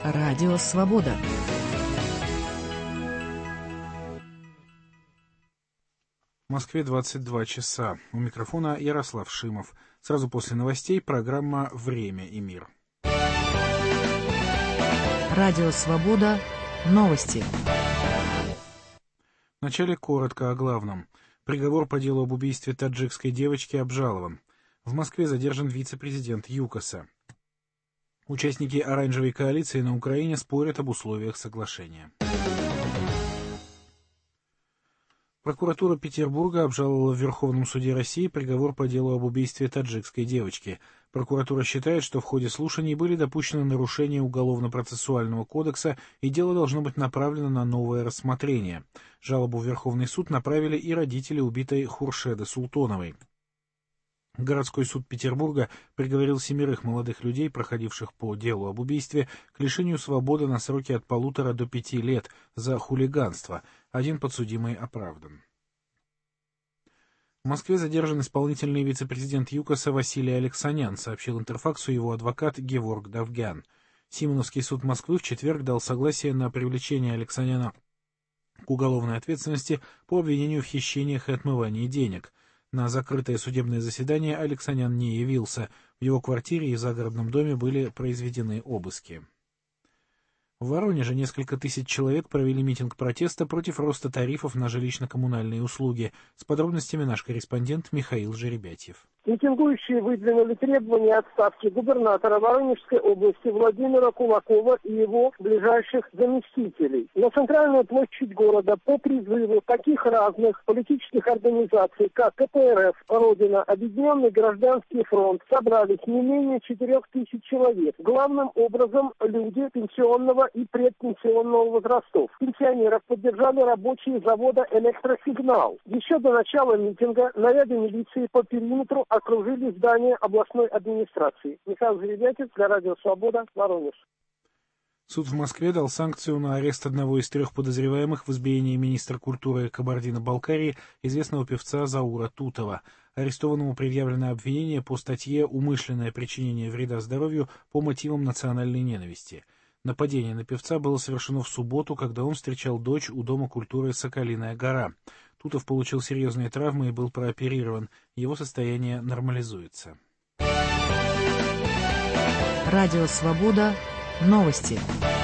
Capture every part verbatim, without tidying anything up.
Радио Свобода. В Москве двадцать два часа. У микрофона Ярослав Шимов. Сразу после новостей программа «Время и мир». Радио Свобода. Новости. Вначале коротко о главном. Приговор по делу об убийстве таджикской девочки обжалован. В Москве задержан вице-президент ЮКОСа. Участники оранжевой коалиции на Украине спорят об условиях соглашения. Прокуратура Петербурга обжаловала в Верховном суде России приговор по делу об убийстве таджикской девочки. Прокуратура считает, что в ходе слушаний были допущены нарушения Уголовно-процессуального кодекса, и дело должно быть направлено на новое рассмотрение. Жалобу в Верховный суд направили и родители убитой Хуршеды Султоновой. Городской суд Петербурга приговорил семерых молодых людей, проходивших по делу об убийстве, к лишению свободы на сроки от полутора до пяти лет за хулиганство. Один подсудимый оправдан. В Москве задержан исполнительный вице-президент ЮКОСа Василий Алексанян, сообщил Интерфаксу его адвокат Геворг Довгян. Симоновский суд Москвы в четверг дал согласие на привлечение Алексаняна к уголовной ответственности по обвинению в хищениях и отмывании денег. На закрытое судебное заседание Алексанян не явился. В его квартире и загородном доме были произведены обыски. В Воронеже несколько тысяч человек провели митинг протеста против роста тарифов на жилищно-коммунальные услуги. С подробностями наш корреспондент Михаил Жеребятьев. Митингующие выдвинули требования отставки губернатора Воронежской области Владимира Кулакова и его ближайших заместителей. На центральную площадь города по призыву таких разных политических организаций, как КПРФ, Родина, Объединенный гражданский фронт, собрались не менее четырех тысяч человек. Главным образом люди пенсионного и предпенсионного возрастов. Пенсионеров поддержали рабочие завода «Электросигнал». Еще до начала митинга наряды милиции по периметру окружили здание областной администрации. Михаил Жеребятьев для Радио Свобода, Воронеж. Суд в Москве дал санкцию на арест одного из трех подозреваемых в избиении министра культуры Кабардино-Балкарии, известного певца Заура Тутова. Арестованному предъявлено обвинение по статье «Умышленное причинение вреда здоровью по мотивам национальной ненависти». Нападение на певца было совершено в субботу, когда он встречал дочь у Дома культуры «Соколиная гора». Тутов получил серьезные травмы и был прооперирован. Его состояние нормализуется. Радио Свобода. Новости.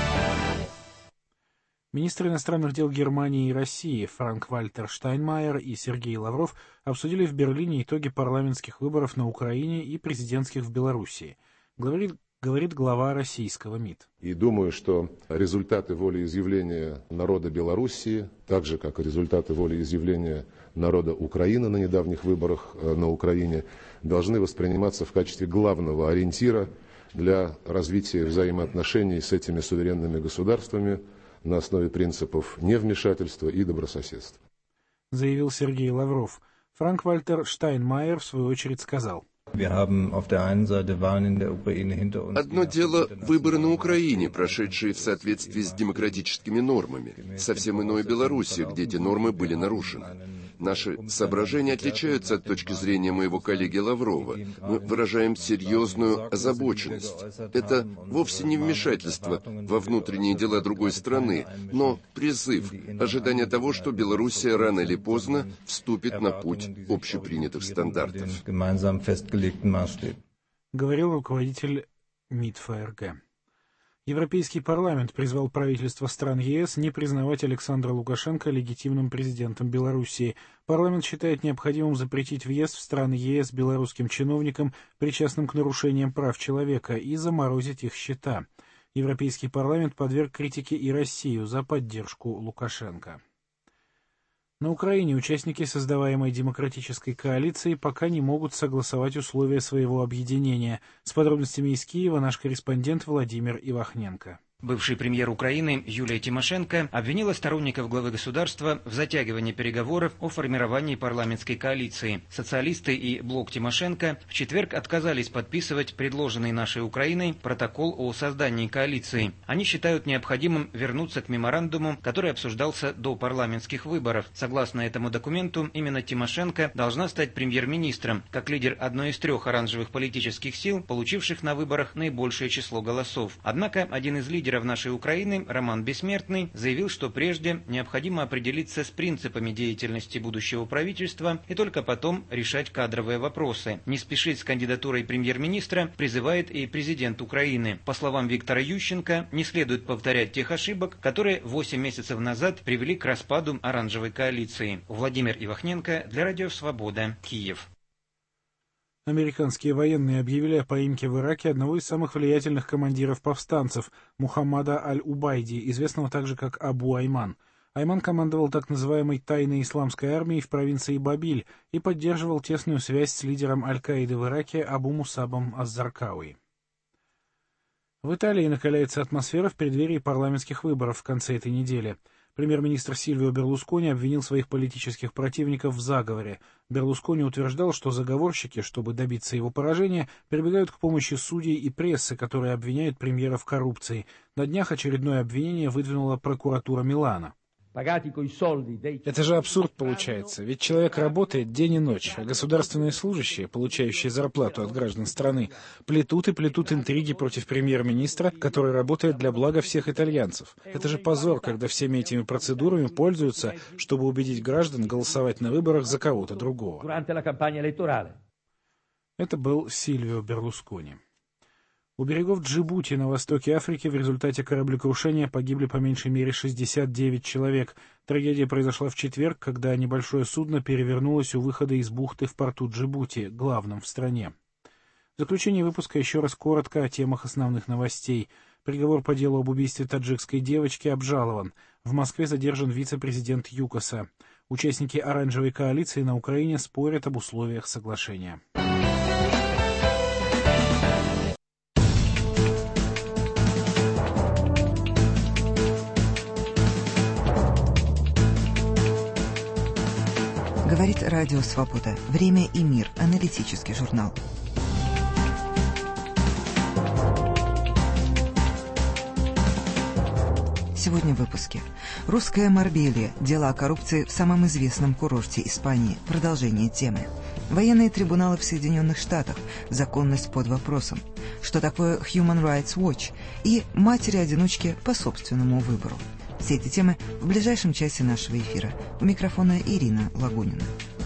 Министры иностранных дел Германии и России Франк-Вальтер Штайнмайер и Сергей Лавров обсудили в Берлине итоги парламентских выборов на Украине и президентских в Белоруссии. Говорит, говорит глава российского МИД. И думаю, что результаты волеизъявления народа Белоруссии, так же как и результаты волеизъявления народа Украины на недавних выборах на Украине, должны восприниматься в качестве главного ориентира для развития взаимоотношений с этими суверенными государствами на основе принципов невмешательства и добрососедства. Заявил Сергей Лавров. Франк-Вальтер Штайнмайер в свою очередь сказал. Одно дело – выборы на Украине, прошедшие в соответствии с демократическими нормами. Совсем иное – Белоруссия, где эти нормы были нарушены. Наши соображения отличаются от точки зрения моего коллеги Лаврова. Мы выражаем серьезную озабоченность. Это вовсе не вмешательство во внутренние дела другой страны, но призыв, ожидание того, что Белоруссия рано или поздно вступит на путь общепринятых стандартов. Говорил руководитель МИД ФРГ. Европейский парламент призвал правительство стран ЕС не признавать Александра Лукашенко легитимным президентом Белоруссии. Парламент считает необходимым запретить въезд в страны ЕС белорусским чиновникам, причастным к нарушениям прав человека, и заморозить их счета. Европейский парламент подверг критике и Россию за поддержку Лукашенко. На Украине участники создаваемой демократической коалиции пока не могут согласовать условия своего объединения. С подробностями из Киева наш корреспондент Владимир Ивахненко. Бывший премьер Украины Юлия Тимошенко обвинила сторонников главы государства в затягивании переговоров о формировании парламентской коалиции. Социалисты и блок Тимошенко в четверг отказались подписывать предложенный нашей Украиной протокол о создании коалиции. Они считают необходимым вернуться к меморандуму, который обсуждался до парламентских выборов. Согласно этому документу, именно Тимошенко должна стать премьер-министром, как лидер одной из трех оранжевых политических сил, получивших на выборах наибольшее число голосов. Однако один из лидеров лидеров нашей Украины Роман Бессмертный заявил, что прежде необходимо определиться с принципами деятельности будущего правительства и только потом решать кадровые вопросы. Не спешить с кандидатурой премьер-министра призывает и президент Украины. По словам Виктора Ющенко, не следует повторять тех ошибок, которые восемь месяцев назад привели к распаду оранжевой коалиции. Владимир Ивахненко для Радио Свобода, Киев. Американские военные объявили о поимке в Ираке одного из самых влиятельных командиров повстанцев, Мухаммада Аль-Убайди, известного также как Абу Айман. Айман командовал так называемой тайной исламской армией в провинции Бабиль и поддерживал тесную связь с лидером Аль-Каиды в Ираке Абу Мусабом Аз-Заркауи. В Италии накаляется атмосфера в преддверии парламентских выборов в конце этой недели. Премьер-министр Сильвио Берлускони обвинил своих политических противников в заговоре. Берлускони утверждал, что заговорщики, чтобы добиться его поражения, прибегают к помощи судей и прессы, которые обвиняют премьера в коррупции. На днях очередное обвинение выдвинула прокуратура Милана. Это же абсурд получается, ведь человек работает день и ночь, а государственные служащие, получающие зарплату от граждан страны, плетут и плетут интриги против премьер-министра, который работает для блага всех итальянцев. Это же позор, когда всеми этими процедурами пользуются, чтобы убедить граждан голосовать на выборах за кого-то другого. Это был Сильвио Берлускони. У берегов Джибути на востоке Африки в результате кораблекрушения погибли по меньшей мере шестьдесят девять человек. Трагедия произошла в четверг, когда небольшое судно перевернулось у выхода из бухты в порту Джибути, главном в стране. В заключение выпуска еще раз коротко о темах основных новостей. Приговор по делу об убийстве таджикской девочки обжалован. В Москве задержан вице-президент ЮКОСа. Участники оранжевой коалиции на Украине спорят об условиях соглашения. Говорит Радио Свобода. Время и мир. Аналитический журнал. Сегодня в выпуске. Русская Марбелья. Дело о коррупции в самом известном курорте Испании. Продолжение темы. Военные трибуналы в Соединенных Штатах. Законность под вопросом. Что такое Human Rights Watch? И матери-одиночки по собственному выбору. Все эти темы в ближайшем часе нашего эфира. У микрофона Ирина Лагунина.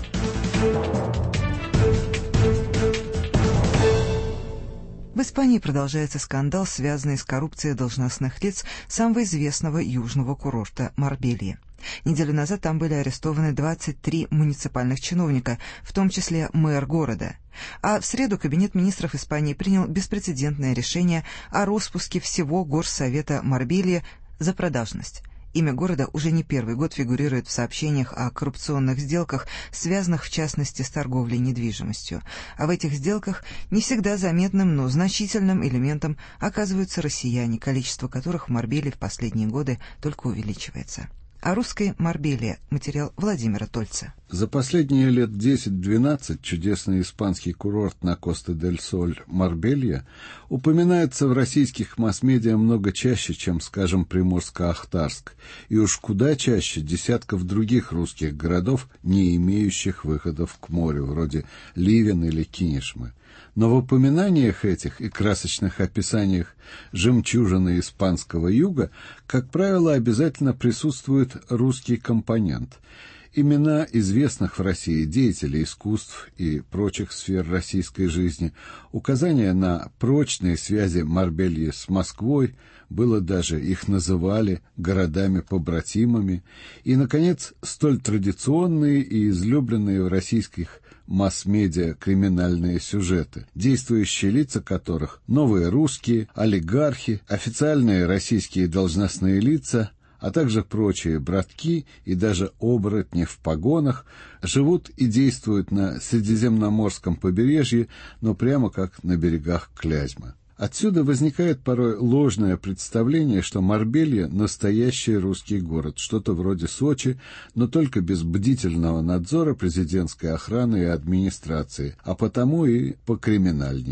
В Испании продолжается скандал, связанный с коррупцией должностных лиц самого известного южного курорта Марбелья. Неделю назад там были арестованы двадцать три муниципальных чиновника, в том числе мэр города. А в среду Кабинет министров Испании принял беспрецедентное решение о распуске всего горсовета Марбелья за продажность. Имя города уже не первый год фигурирует в сообщениях о коррупционных сделках, связанных в частности с торговлей недвижимостью. А в этих сделках не всегда заметным, но значительным элементом оказываются россияне, количество которых в Марбелье в последние годы только увеличивается. О русской Марбелье. Материал Владимира Тольца. За последние лет десять-двенадцать чудесный испанский курорт на Коста-дель-Соль Марбелья упоминается в российских масс-медиа много чаще, чем, скажем, Приморско-Ахтарск, и уж куда чаще десятков других русских городов, не имеющих выходов к морю, вроде Ливен или Кинешмы. Но в упоминаниях этих и красочных описаниях жемчужины испанского юга, как правило, обязательно присутствует русский компонент. Имена известных в России деятелей искусств и прочих сфер российской жизни, указания на прочные связи Марбельи с Москвой, было даже, их называли городами-побратимами, и, наконец, столь традиционные и излюбленные в российских масс-медиа криминальные сюжеты, действующие лица которых — новые русские, олигархи, официальные российские должностные лица, а также прочие братки и даже оборотни в погонах, живут и действуют на Средиземноморском побережье, но прямо как на берегах Клязьмы. Отсюда возникает порой ложное представление, что Марбелья — настоящий русский город, что-то вроде Сочи, но только без бдительного надзора президентской охраны и администрации, а потому и покриминальнее.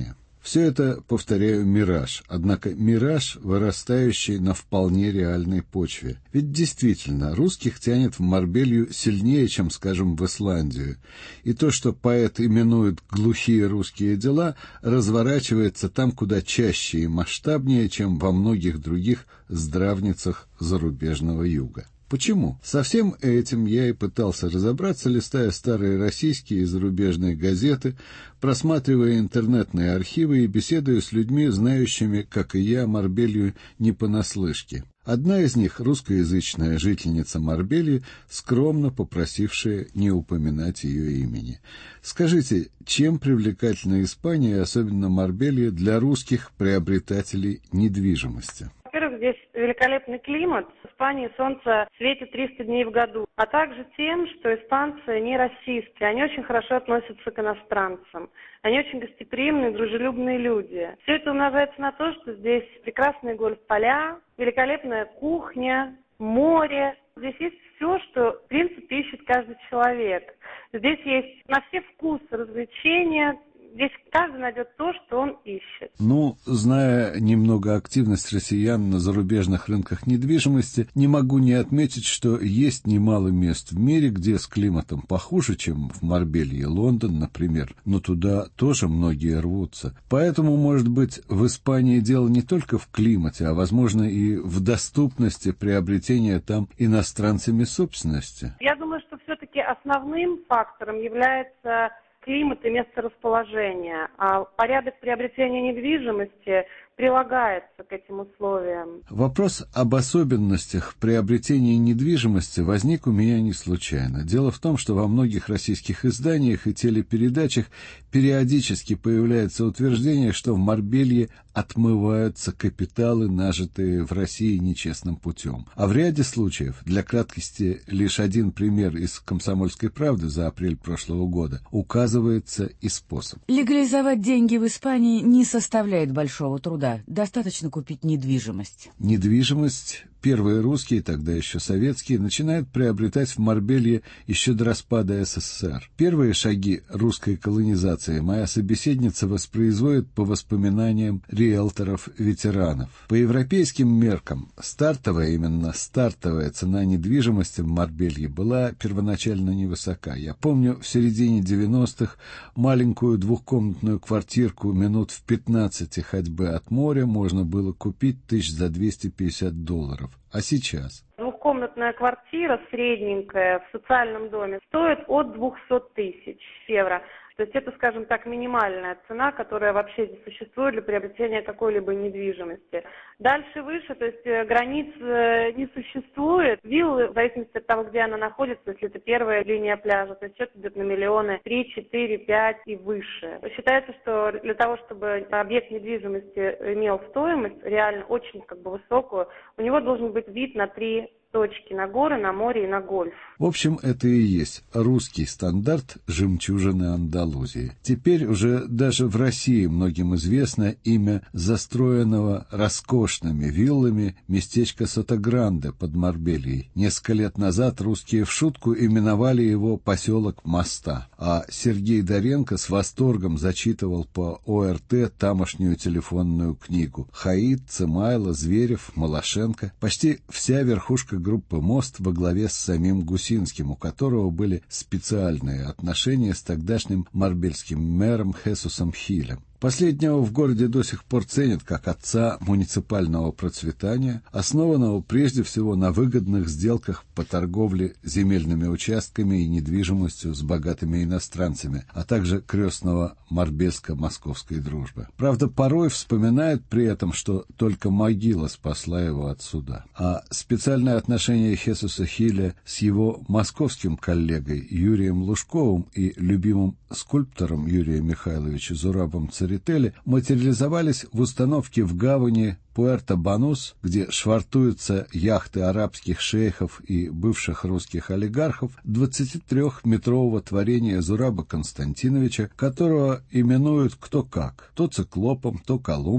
Все это, повторяю, мираж, однако мираж, вырастающий на вполне реальной почве. Ведь действительно, русских тянет в Марбелью сильнее, чем, скажем, в Исландию. И то, что поэт именует «глухие русские дела», разворачивается там куда чаще и масштабнее, чем во многих других здравницах зарубежного юга. Почему? Со всем этим я и пытался разобраться, листая старые российские и зарубежные газеты, просматривая интернетные архивы и беседуя с людьми, знающими, как и я, Марбелью не понаслышке. Одна из них, русскоязычная жительница Марбельи, скромно попросившая не упоминать ее имени. Скажите, чем привлекательна Испания, особенно Марбелья, для русских приобретателей недвижимости? Во-первых, здесь великолепный климат. В Испании солнце светит триста дней в году. А также тем, что испанцы не расисты. Они очень хорошо относятся к иностранцам. Они очень гостеприимные, дружелюбные люди. Все это умножается на то, что здесь прекрасные гольф-поля, великолепная кухня, море. Здесь есть все, что, в принципе, ищет каждый человек. Здесь есть на все вкусы развлечения. Здесь каждый найдет то, что он ищет. Ну, зная немного активность россиян на зарубежных рынках недвижимости, не могу не отметить, что есть немало мест в мире, где с климатом похуже, чем в Марбелье, Лондон, например, но туда тоже многие рвутся. Поэтому, может быть, в Испании дело не только в климате, а, возможно, и в доступности приобретения там иностранцами собственности. Я думаю, что все-таки основным фактором является климат и месторасположение, а порядок приобретения недвижимости прилагается к этим условиям. Вопрос об особенностях приобретения недвижимости возник у меня не случайно. Дело в том, что во многих российских изданиях и телепередачах периодически появляется утверждение, что в Марбелье отмываются капиталы, нажитые в России нечестным путем. А в ряде случаев, для краткости лишь один пример из «Комсомольской правды» за апрель прошлого года, указывается и способ. Легализовать деньги в Испании не составляет большого труда. Достаточно купить недвижимость. Недвижимость первые русские, тогда еще советские, начинают приобретать в Марбелье еще до распада СССР. Первые шаги русской колонизации моя собеседница воспроизводит по воспоминаниям риэлторов-ветеранов. По европейским меркам стартовая, именно стартовая цена недвижимости в Марбелье была первоначально невысока. Я помню, в середине девяностых маленькую двухкомнатную квартирку минут в пятнадцати ходьбы от моря можно было купить тысяч за двести пятьдесят долларов. А сейчас? Двухкомнатная квартира средненькая в социальном доме стоит от двухсот тысяч евро. То есть это, скажем так, минимальная цена, которая вообще здесь существует для приобретения какой-либо недвижимости. Дальше выше, то есть границ не существует. Виллы, в зависимости от того, где она находится, если это первая линия пляжа, то есть счет идет на миллионы три, четыре, пять и выше. Считается, что для того, чтобы объект недвижимости имел стоимость реально очень как бы высокую, у него должен быть вид на три точки: на горы, на море и на гольф. В общем, это и есть русский стандарт жемчужины Андалузии. Теперь уже даже в России многим известно имя застроенного роскошными виллами местечка Сотогранде под Марбельей. Несколько лет назад русские в шутку именовали его поселок Моста, а Сергей Доренко с восторгом зачитывал по ОРТ тамошнюю телефонную книгу. Хаид, Цымайло, Зверев, Малашенко, почти вся верхушка группы «Мост» во главе с самим Гусинским, у которого были специальные отношения с тогдашним марбельским мэром Хесусом Хилем. Последнего в городе до сих пор ценят как отца муниципального процветания, основанного прежде всего на выгодных сделках по торговле земельными участками и недвижимостью с богатыми иностранцами, а также крестного марбельско-московской дружбы. Правда, порой вспоминают при этом, что только могила спасла его от суда. А специальное отношение Хесуса Хиля с его московским коллегой Юрием Лужковым и любимым скульптором Юрия Михайловича Зурабом Церетели материализовались в установке в гавани Пуэрто-Банус, где швартуются яхты арабских шейхов и бывших русских олигархов, двадцатитрёхметрового творения Зураба Константиновича, которого именуют кто как, то циклопом, то Колумбом,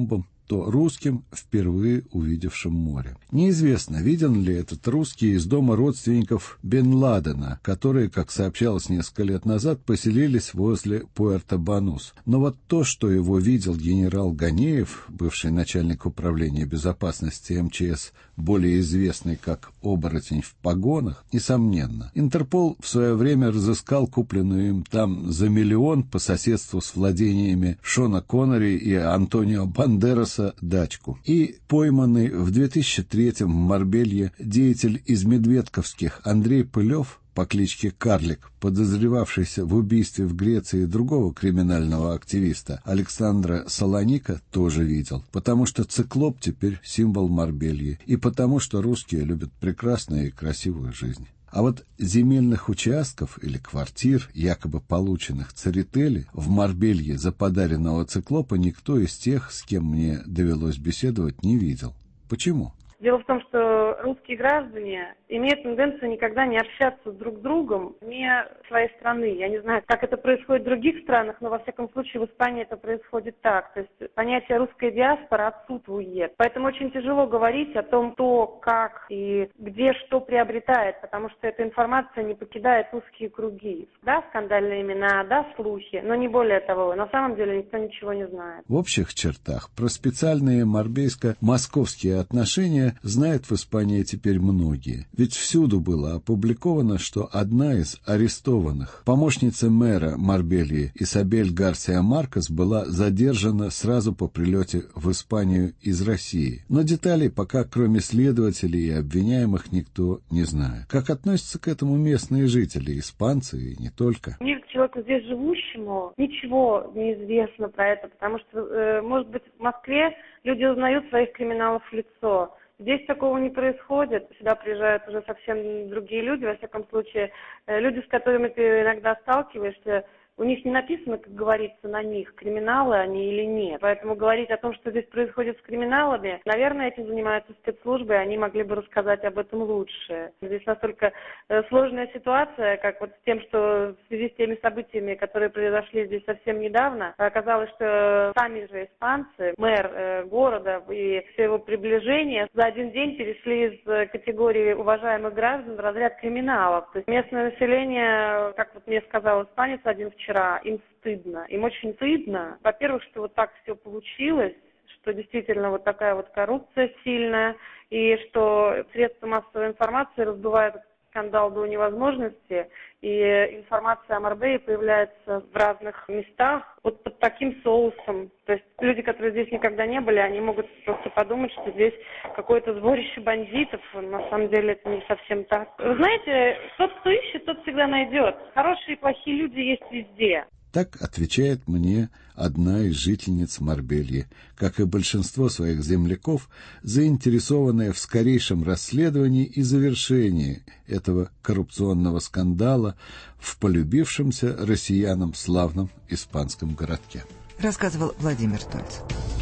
то русским, впервые увидевшим море. Неизвестно, виден ли этот русский из дома родственников Бен Ладена, которые, как сообщалось несколько лет назад, поселились возле Пуэрто-Банус. Но вот то, что его видел генерал Ганеев, бывший начальник управления безопасности эм че эс, более известный как «оборотень в погонах», несомненно. Интерпол в свое время разыскал купленную им там за миллион по соседству с владениями Шона Коннери и Антонио Бандераса дачку. И пойманный в две тысячи третьем в Марбелье деятель из Медведковских Андрей Пылев по кличке Карлик, подозревавшийся в убийстве в Греции другого криминального активиста Александра Солоника, тоже видел, потому что циклоп теперь символ Марбельи, и потому что русские любят прекрасную и красивую жизнь. А вот земельных участков или квартир, якобы полученных Церетели, в Марбелье за подаренного циклопа никто из тех, с кем мне довелось беседовать, не видел. Почему? Дело в том, что русские граждане имеют тенденцию никогда не общаться друг с другом вне своей страны. Я не знаю, как это происходит в других странах, но во всяком случае в Испании это происходит так. То есть понятие русская диаспора отсутствует. Поэтому очень тяжело говорить о том, кто, как и где что приобретает, потому что эта информация не покидает узкие круги. Да, скандальные имена, да, слухи, но не более того. На самом деле никто ничего не знает. В общих чертах про специальные марбельско-московские отношения знают в Испании теперь многие. Ведь всюду было опубликовано, что одна из арестованных, помощница мэра Марбельи Исабель Гарсия Маркес, была задержана сразу по прилете в Испанию из России. Но деталей пока, кроме следователей и обвиняемых, никто не знает. Как относятся к этому местные жители, испанцы и не только? Мне, как человеку здесь живущему, ничего не известно про это, потому что, э, может быть, в Москве люди узнают своих криминалов в лицо. Здесь такого не происходит. Сюда приезжают уже совсем другие люди. Во всяком случае, люди, с которыми ты иногда сталкиваешься, у них не написано, как говорится, на них, криминалы они или нет. Поэтому говорить о том, что здесь происходит с криминалами, наверное, этим занимаются спецслужбы, и они могли бы рассказать об этом лучше. Здесь настолько сложная ситуация, как вот с тем, что в связи с теми событиями, которые произошли здесь совсем недавно, оказалось, что сами же испанцы, мэр э, города и все его приближения за один день перешли из категории уважаемых граждан в разряд криминалов. То есть местное население, как вот мне сказал испанец один вчера, Вчера, им стыдно. Им очень стыдно. Во-первых, что вот так все получилось, что действительно вот такая вот коррупция сильная, и что средства массовой информации раздувают этот скандал до невозможности, и информация о Марбелье появляется в разных местах вот под таким соусом. То есть люди, которые здесь никогда не были, они могут просто подумать, что здесь какое-то сборище бандитов. На самом деле это не совсем так. Вы знаете, тот, кто ищет, тот всегда найдет. Хорошие и плохие люди есть везде. Так отвечает мне одна из жительниц Марбельи, как и большинство своих земляков, заинтересованная в скорейшем расследовании и завершении этого коррупционного скандала в полюбившемся россиянам славном испанском городке. Рассказывал Владимир Тольц.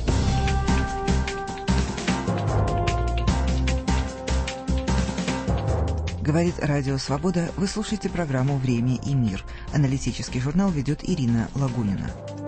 Говорит Радио Свобода. Вы слушаете программу «Время и мир». Аналитический журнал ведет Ирина Лагунина.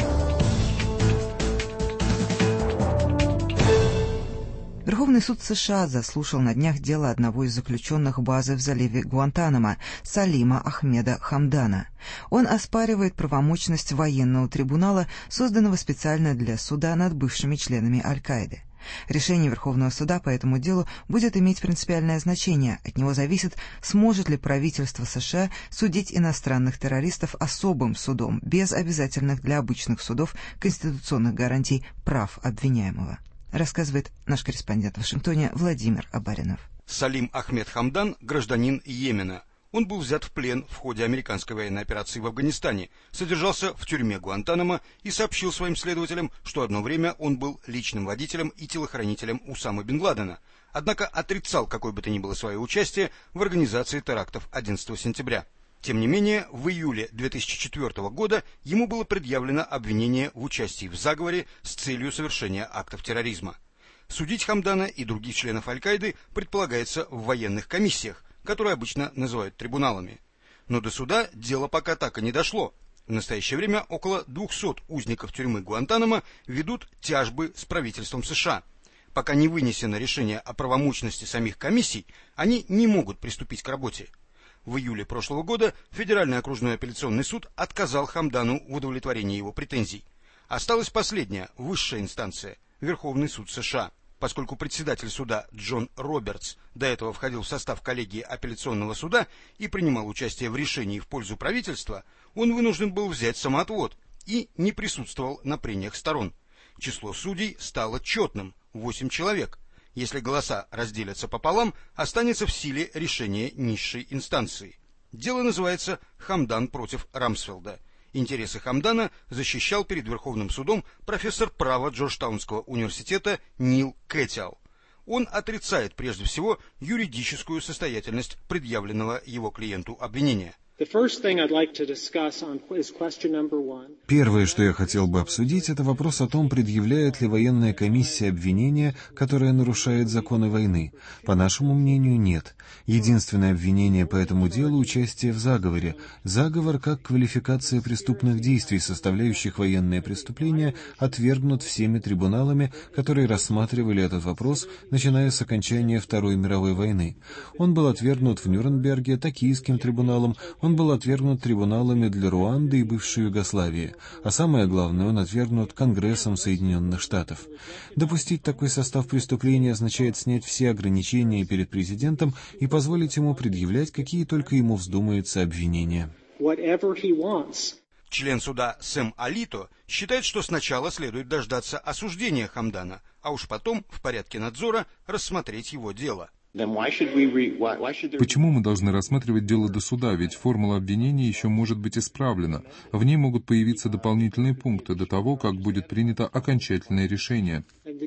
Верховный суд США заслушал на днях дело одного из заключенных базы в заливе Гуантанамо, Салима Ахмеда Хамдана. Он оспаривает правомочность военного трибунала, созданного специально для суда над бывшими членами Аль-Каиды. Решение Верховного суда по этому делу будет иметь принципиальное значение. От него зависит, сможет ли правительство США судить иностранных террористов особым судом, без обязательных для обычных судов конституционных гарантий прав обвиняемого. Рассказывает наш корреспондент в Вашингтоне Владимир Абаринов. Салим Ахмед Хамдан – гражданин Йемена. Он был взят в плен в ходе американской военной операции в Афганистане, содержался в тюрьме Гуантанамо и сообщил своим следователям, что одно время он был личным водителем и телохранителем Усамы бен Ладена, однако отрицал какое бы то ни было свое участие в организации терактов одиннадцатого сентября. Тем не менее, в июле две тысячи четвёртого года ему было предъявлено обвинение в участии в заговоре с целью совершения актов терроризма. Судить Хамдана и других членов Аль-Каиды предполагается в военных комиссиях, которые обычно называют трибуналами. Но до суда дело пока так и не дошло. В настоящее время около двухсот узников тюрьмы Гуантанамо ведут тяжбы с правительством США. Пока не вынесено решение о правомочности самих комиссий, они не могут приступить к работе. В июле прошлого года Федеральный окружной апелляционный суд отказал Хамдану в удовлетворении его претензий. Осталась последняя, высшая инстанция – Верховный суд США. Поскольку председатель суда Джон Робертс до этого входил в состав коллегии апелляционного суда и принимал участие в решении в пользу правительства, он вынужден был взять самоотвод и не присутствовал на прениях сторон. Число судей стало четным – восемь человек. Если голоса разделятся пополам, останется в силе решение низшей инстанции. Дело называется «Хамдан против Рамсфелда». Интересы Хамдана защищал перед Верховным судом профессор права Джорджтаунского университета Нил Кэтиал. Он отрицает прежде всего юридическую состоятельность предъявленного его клиенту обвинения. Первое, что я хотел бы обсудить, это вопрос о том, предъявляет ли военная комиссия обвинение, которое нарушает законы войны. По нашему мнению, нет. Единственное обвинение по этому делу — участие в заговоре. Заговор, как квалификация преступных действий, составляющих военные преступления, отвергнут всеми трибуналами, которые рассматривали этот вопрос, начиная с окончания Второй мировой войны. Он был отвергнут в Нюрнберге, Токийским трибуналом, он был отвергнут трибуналами для Руанды и бывшей Югославии, а самое главное, он отвергнут Конгрессом Соединенных Штатов. Допустить такой состав преступления означает снять все ограничения перед президентом и позволить ему предъявлять какие только ему вздумается обвинения. Член суда Сэм Алито считает, что сначала следует дождаться осуждения Хамдана, а уж потом, в порядке надзора, рассмотреть его дело. Почему мы должны рассматривать дело до суда, ведь формула обвинения еще может быть исправлена. В ней могут появиться дополнительные пункты до того, как будет принято окончательное решение.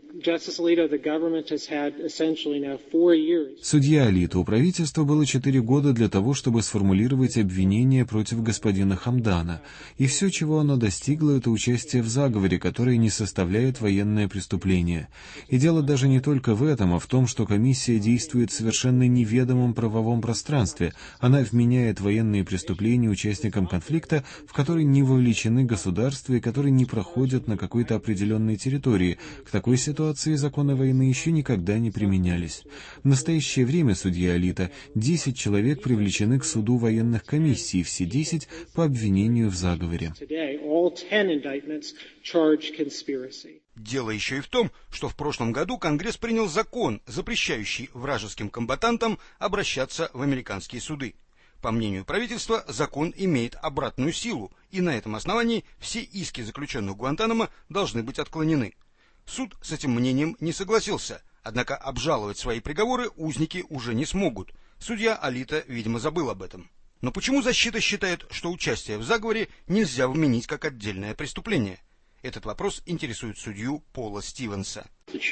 Судья Алито, у правительства было четыре года для того, чтобы сформулировать обвинение против господина Хамдана. И все, чего оно достигло, это участие в заговоре, которое не составляет военное преступление. И дело даже не только в этом, а в том, что комиссия действует в совершенно неведомом правовом пространстве. Она вменяет военные преступления участникам конфликта, в который не вовлечены государства и которые не проходят на какой-то определенной территории. К такой ситуации законы войны еще никогда не применялись. В настоящее время, судья Алито, десять человек привлечены к суду военных комиссий, все десять по обвинению в заговоре. Дело еще и в том, что в прошлом году Конгресс принял закон, запрещающий вражеским комбатантам обращаться в американские суды. По мнению правительства, закон имеет обратную силу, и на этом основании все иски заключенных Гуантанамо должны быть отклонены. Суд с этим мнением не согласился, однако обжаловать свои приговоры узники уже не смогут. Судья Алито, видимо, забыл об этом. Но почему защита считает, что участие в заговоре нельзя вменить как отдельное преступление? Этот вопрос интересует судью Пола Стивенса.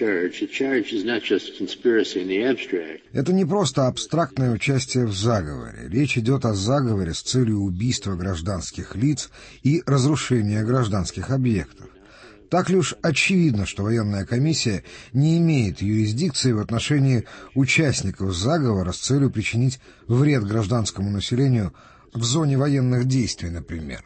Это не просто абстрактное участие в заговоре. Речь идет о заговоре с целью убийства гражданских лиц и разрушения гражданских объектов. Так ли уж очевидно, что военная комиссия не имеет юрисдикции в отношении участников заговора с целью причинить вред гражданскому населению в зоне военных действий, например?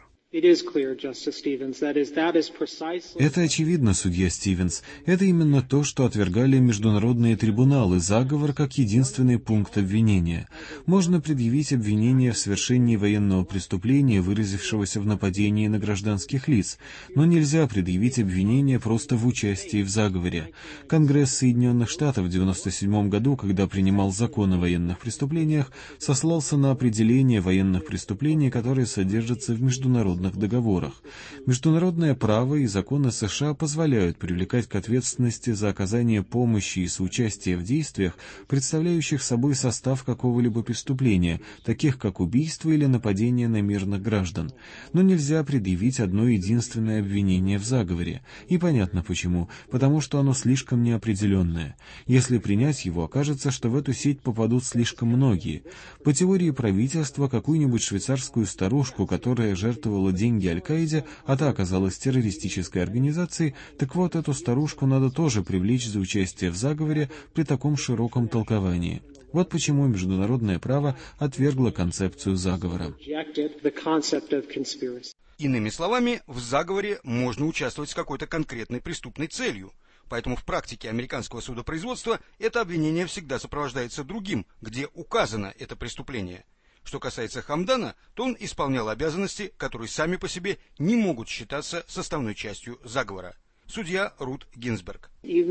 Это очевидно, судья Стивенс. Это именно то, что отвергали международные трибуналы, заговор как единственный пункт обвинения. Можно предъявить обвинение в совершении военного преступления, выразившегося в нападении на гражданских лиц, но нельзя предъявить обвинение просто в участии в заговоре. Конгресс Соединенных Штатов в девяносто седьмом году, когда принимал закон о военных преступлениях, сослался на определение военных преступлений, которые содержатся в международных договорах. Международное право и законы США позволяют привлекать к ответственности за оказание помощи и соучастие в действиях, представляющих собой состав какого-либо преступления, таких как убийство или нападение на мирных граждан. Но нельзя предъявить одно единственное обвинение в заговоре. И понятно почему. Потому что оно слишком неопределенное. Если принять его, окажется, что в эту сеть попадут слишком многие. По теории правительства, какую-нибудь швейцарскую старушку, которая жертвовала деньги Аль-Каиде, а та оказалась террористической организацией, так вот, эту старушку надо тоже привлечь за участие в заговоре при таком широком толковании. Вот почему международное право отвергло концепцию заговора. Иными словами, в заговоре можно участвовать с какой-то конкретной преступной целью. Поэтому в практике американского судопроизводства это обвинение всегда сопровождается другим, где указано это преступление. Что касается Хамдана, то он исполнял обязанности, которые сами по себе не могут считаться составной частью заговора. Судья Рут Гинзберг.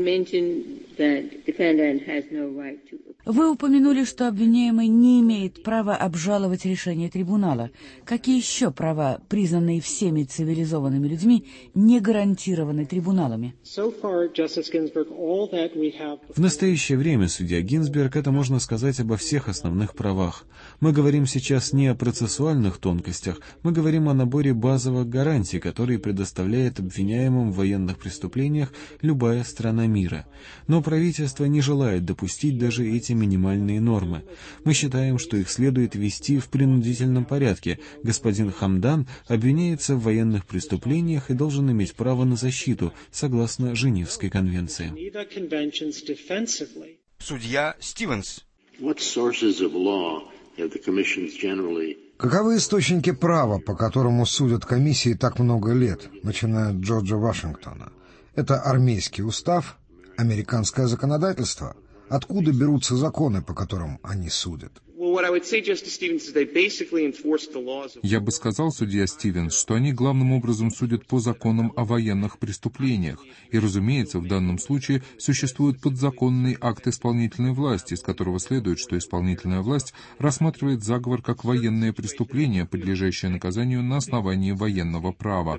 Вы упомянули, что обвиняемый не имеет права обжаловать решение трибунала. Какие еще права, признанные всеми цивилизованными людьми, не гарантированы трибуналами? В настоящее время, судья Гинзберг, это можно сказать обо всех основных правах. Мы говорим сейчас не о процессуальных тонкостях, мы говорим о наборе базовых гарантий, которые предоставляет обвиняемым в военных преступлениях любая страна мира. Но правительство не желает допустить даже эти минимальные нормы. Мы считаем, что их следует ввести в принудительном порядке. Господин Хамдан обвиняется в военных преступлениях и должен иметь право на защиту, согласно Женевской конвенции. Судья Стивенс. Каковы источники права, по которому судят комиссии так много лет, начиная от Джорджа Вашингтона? Это армейский устав, американское законодательство. Откуда берутся законы, по которым они судят? Я бы сказал, судья Стивенс, что они главным образом судят по законам о военных преступлениях. И, разумеется, в данном случае существует подзаконный акт исполнительной власти, из которого следует, что исполнительная власть рассматривает заговор как военное преступление, подлежащее наказанию на основании военного права.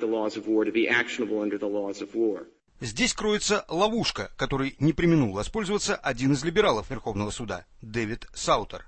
Здесь кроется ловушка, которой не преминул воспользоваться один из либералов Верховного суда, Дэвид Саутер.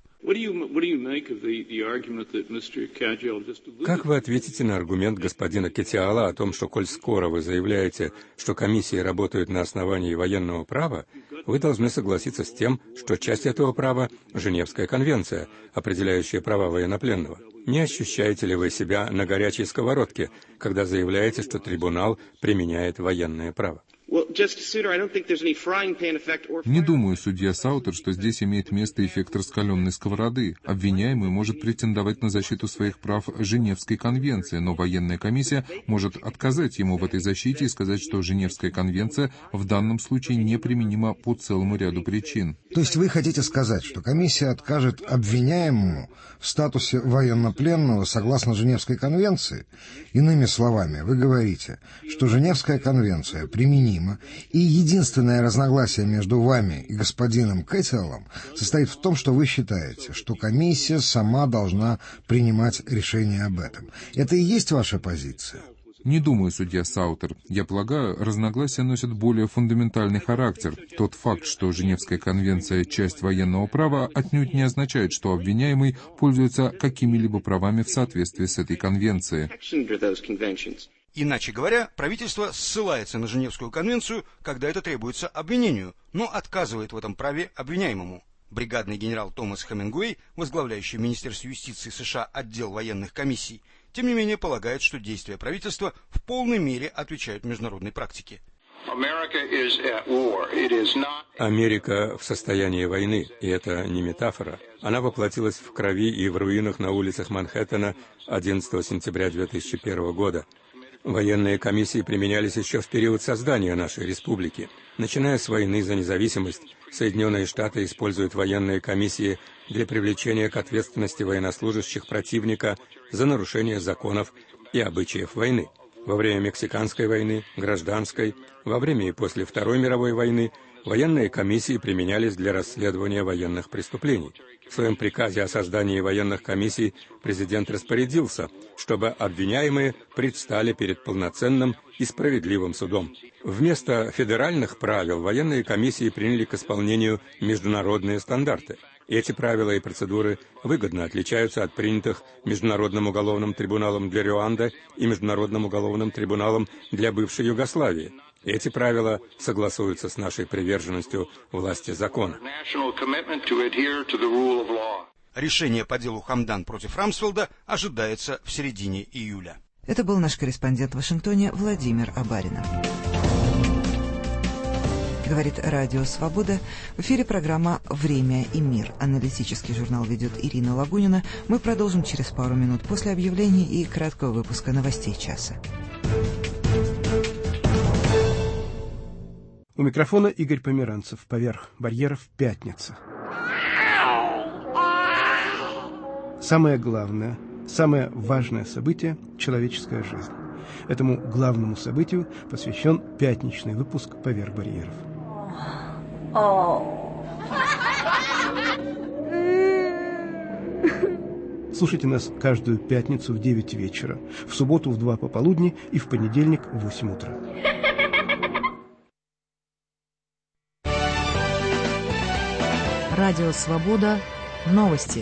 Как вы ответите на аргумент господина Кетиала о том, что, коль скоро вы заявляете, что комиссии работают на основании военного права, вы должны согласиться с тем, что часть этого права — Женевская конвенция, определяющая права военнопленного? Не ощущаете ли вы себя на горячей сковородке, когда заявляете, что трибунал применяет военное право? Не думаю, судья Саутер, что здесь имеет место эффект раскаленной сковороды. Обвиняемый может претендовать на защиту своих прав Женевской конвенции, но военная комиссия может отказать ему в этой защите и сказать, что Женевская конвенция в данном случае неприменима по целому ряду причин. То есть вы хотите сказать, что комиссия откажет обвиняемому в статусе военнопленного согласно Женевской конвенции? Иными словами, вы говорите, что Женевская конвенция применима, и единственное разногласие между вами и господином Кэтиалом состоит в том, что вы считаете, что комиссия сама должна принимать решение об этом. Это и есть ваша позиция? Не думаю, судья Саутер. Я полагаю, разногласия носят более фундаментальный характер. Тот факт, что Женевская конвенция — часть военного права, отнюдь не означает, что обвиняемый пользуется какими-либо правами в соответствии с этой конвенцией. Иначе говоря, правительство ссылается на Женевскую конвенцию, когда это требуется обвинению, но отказывает в этом праве обвиняемому. Бригадный генерал Томас Хемингуэй, возглавляющий в Министерстве юстиции США отдел военных комиссий, тем не менее полагает, что действия правительства в полной мере отвечают международной практике. Америка в состоянии войны, и это не метафора. Она воплотилась в крови и в руинах на улицах Манхэттена одиннадцатого сентября две тысячи первого года. Военные комиссии применялись еще в период создания нашей республики. Начиная с войны за независимость, Соединенные Штаты используют военные комиссии для привлечения к ответственности военнослужащих противника за нарушение законов и обычаев войны. Во время Мексиканской войны, Гражданской, во время и после Второй мировой войны военные комиссии применялись для расследования военных преступлений. В своем приказе о создании военных комиссий президент распорядился, чтобы обвиняемые предстали перед полноценным и справедливым судом. Вместо федеральных правил военные комиссии приняли к исполнению международные стандарты. Эти правила и процедуры выгодно отличаются от принятых Международным уголовным трибуналом для Руанды и Международным уголовным трибуналом для бывшей Югославии. Эти правила согласуются с нашей приверженностью власти закона. Решение по делу Хамдан против Рамсфелда ожидается в середине июля. Это был наш корреспондент в Вашингтоне Владимир Абаринов. Говорит Радио Свобода. В эфире программа «Время и мир». Аналитический журнал ведет Ирина Лагунина. Мы продолжим через пару минут после объявлений и краткого выпуска новостей часа. У микрофона Игорь Померанцев. Поверх барьеров пятница. Самое главное, самое важное событие – человеческая жизнь. Этому главному событию посвящен пятничный выпуск «Поверх барьеров». Слушайте нас каждую пятницу в девять вечера, в субботу в два пополудни и в понедельник в восемь утра. Радио «Свобода». Новости.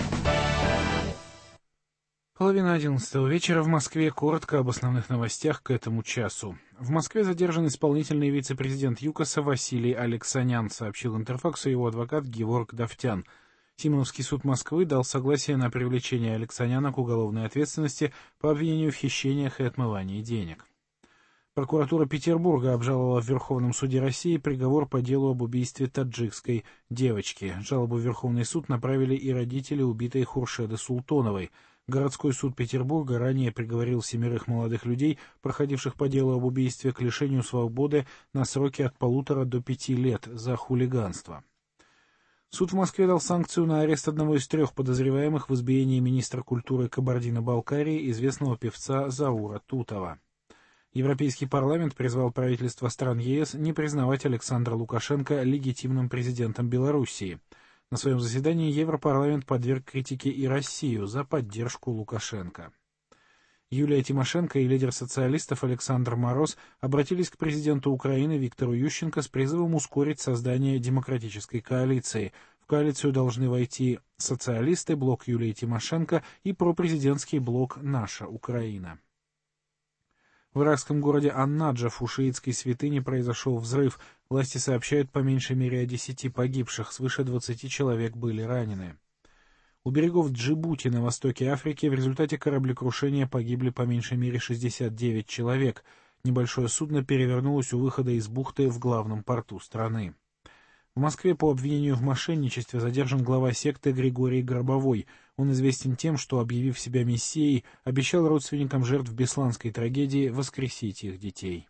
Половина одиннадцатого вечера в Москве. Коротко об основных новостях к этому часу. В Москве задержан исполнительный вице-президент ЮКОСа Василий Алексанян, сообщил Интерфаксу его адвокат Геворг Давтян. Симоновский суд Москвы дал согласие на привлечение Алексаняна к уголовной ответственности по обвинению в хищениях и отмывании денег. Прокуратура Петербурга обжаловала в Верховном суде России приговор по делу об убийстве таджикской девочки. Жалобу в Верховный суд направили и родители убитой Хуршеды Султоновой. Городской суд Петербурга ранее приговорил семерых молодых людей, проходивших по делу об убийстве, к лишению свободы на сроки от полутора до пяти лет за хулиганство. Суд в Москве дал санкцию на арест одного из трех подозреваемых в избиении министра культуры Кабардино-Балкарии, известного певца Заура Тутова. Европейский парламент призвал правительство стран ЕС не признавать Александра Лукашенко легитимным президентом Белоруссии. На своем заседании Европарламент подверг критике и Россию за поддержку Лукашенко. Юлия Тимошенко и лидер социалистов Александр Мороз обратились к президенту Украины Виктору Ющенко с призывом ускорить создание демократической коалиции. В коалицию должны войти социалисты, блок Юлии Тимошенко и пропрезидентский блок «Наша Украина». В иракском городе Ан-Наджаф у шиитской святыни произошел взрыв. Власти сообщают по меньшей мере о десяти погибших, свыше двадцати человек были ранены. У берегов Джибути на востоке Африки в результате кораблекрушения погибли по меньшей мере шестьдесят девять человек. Небольшое судно перевернулось у выхода из бухты в главном порту страны. В Москве по обвинению в мошенничестве задержан глава секты Григорий Гробовой. Он известен тем, что, объявив себя мессией, обещал родственникам жертв бесланской трагедии воскресить их детей.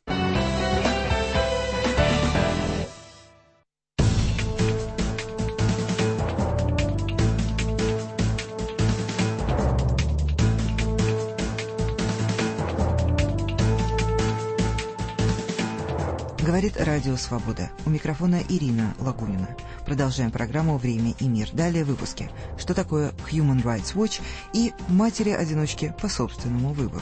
Говорит Радио Свобода. У микрофона Ирина Лагунина. Продолжаем программу «Время и мир». Далее выпуски. Что такое Human Rights Watch и матери-одиночки по собственному выбору.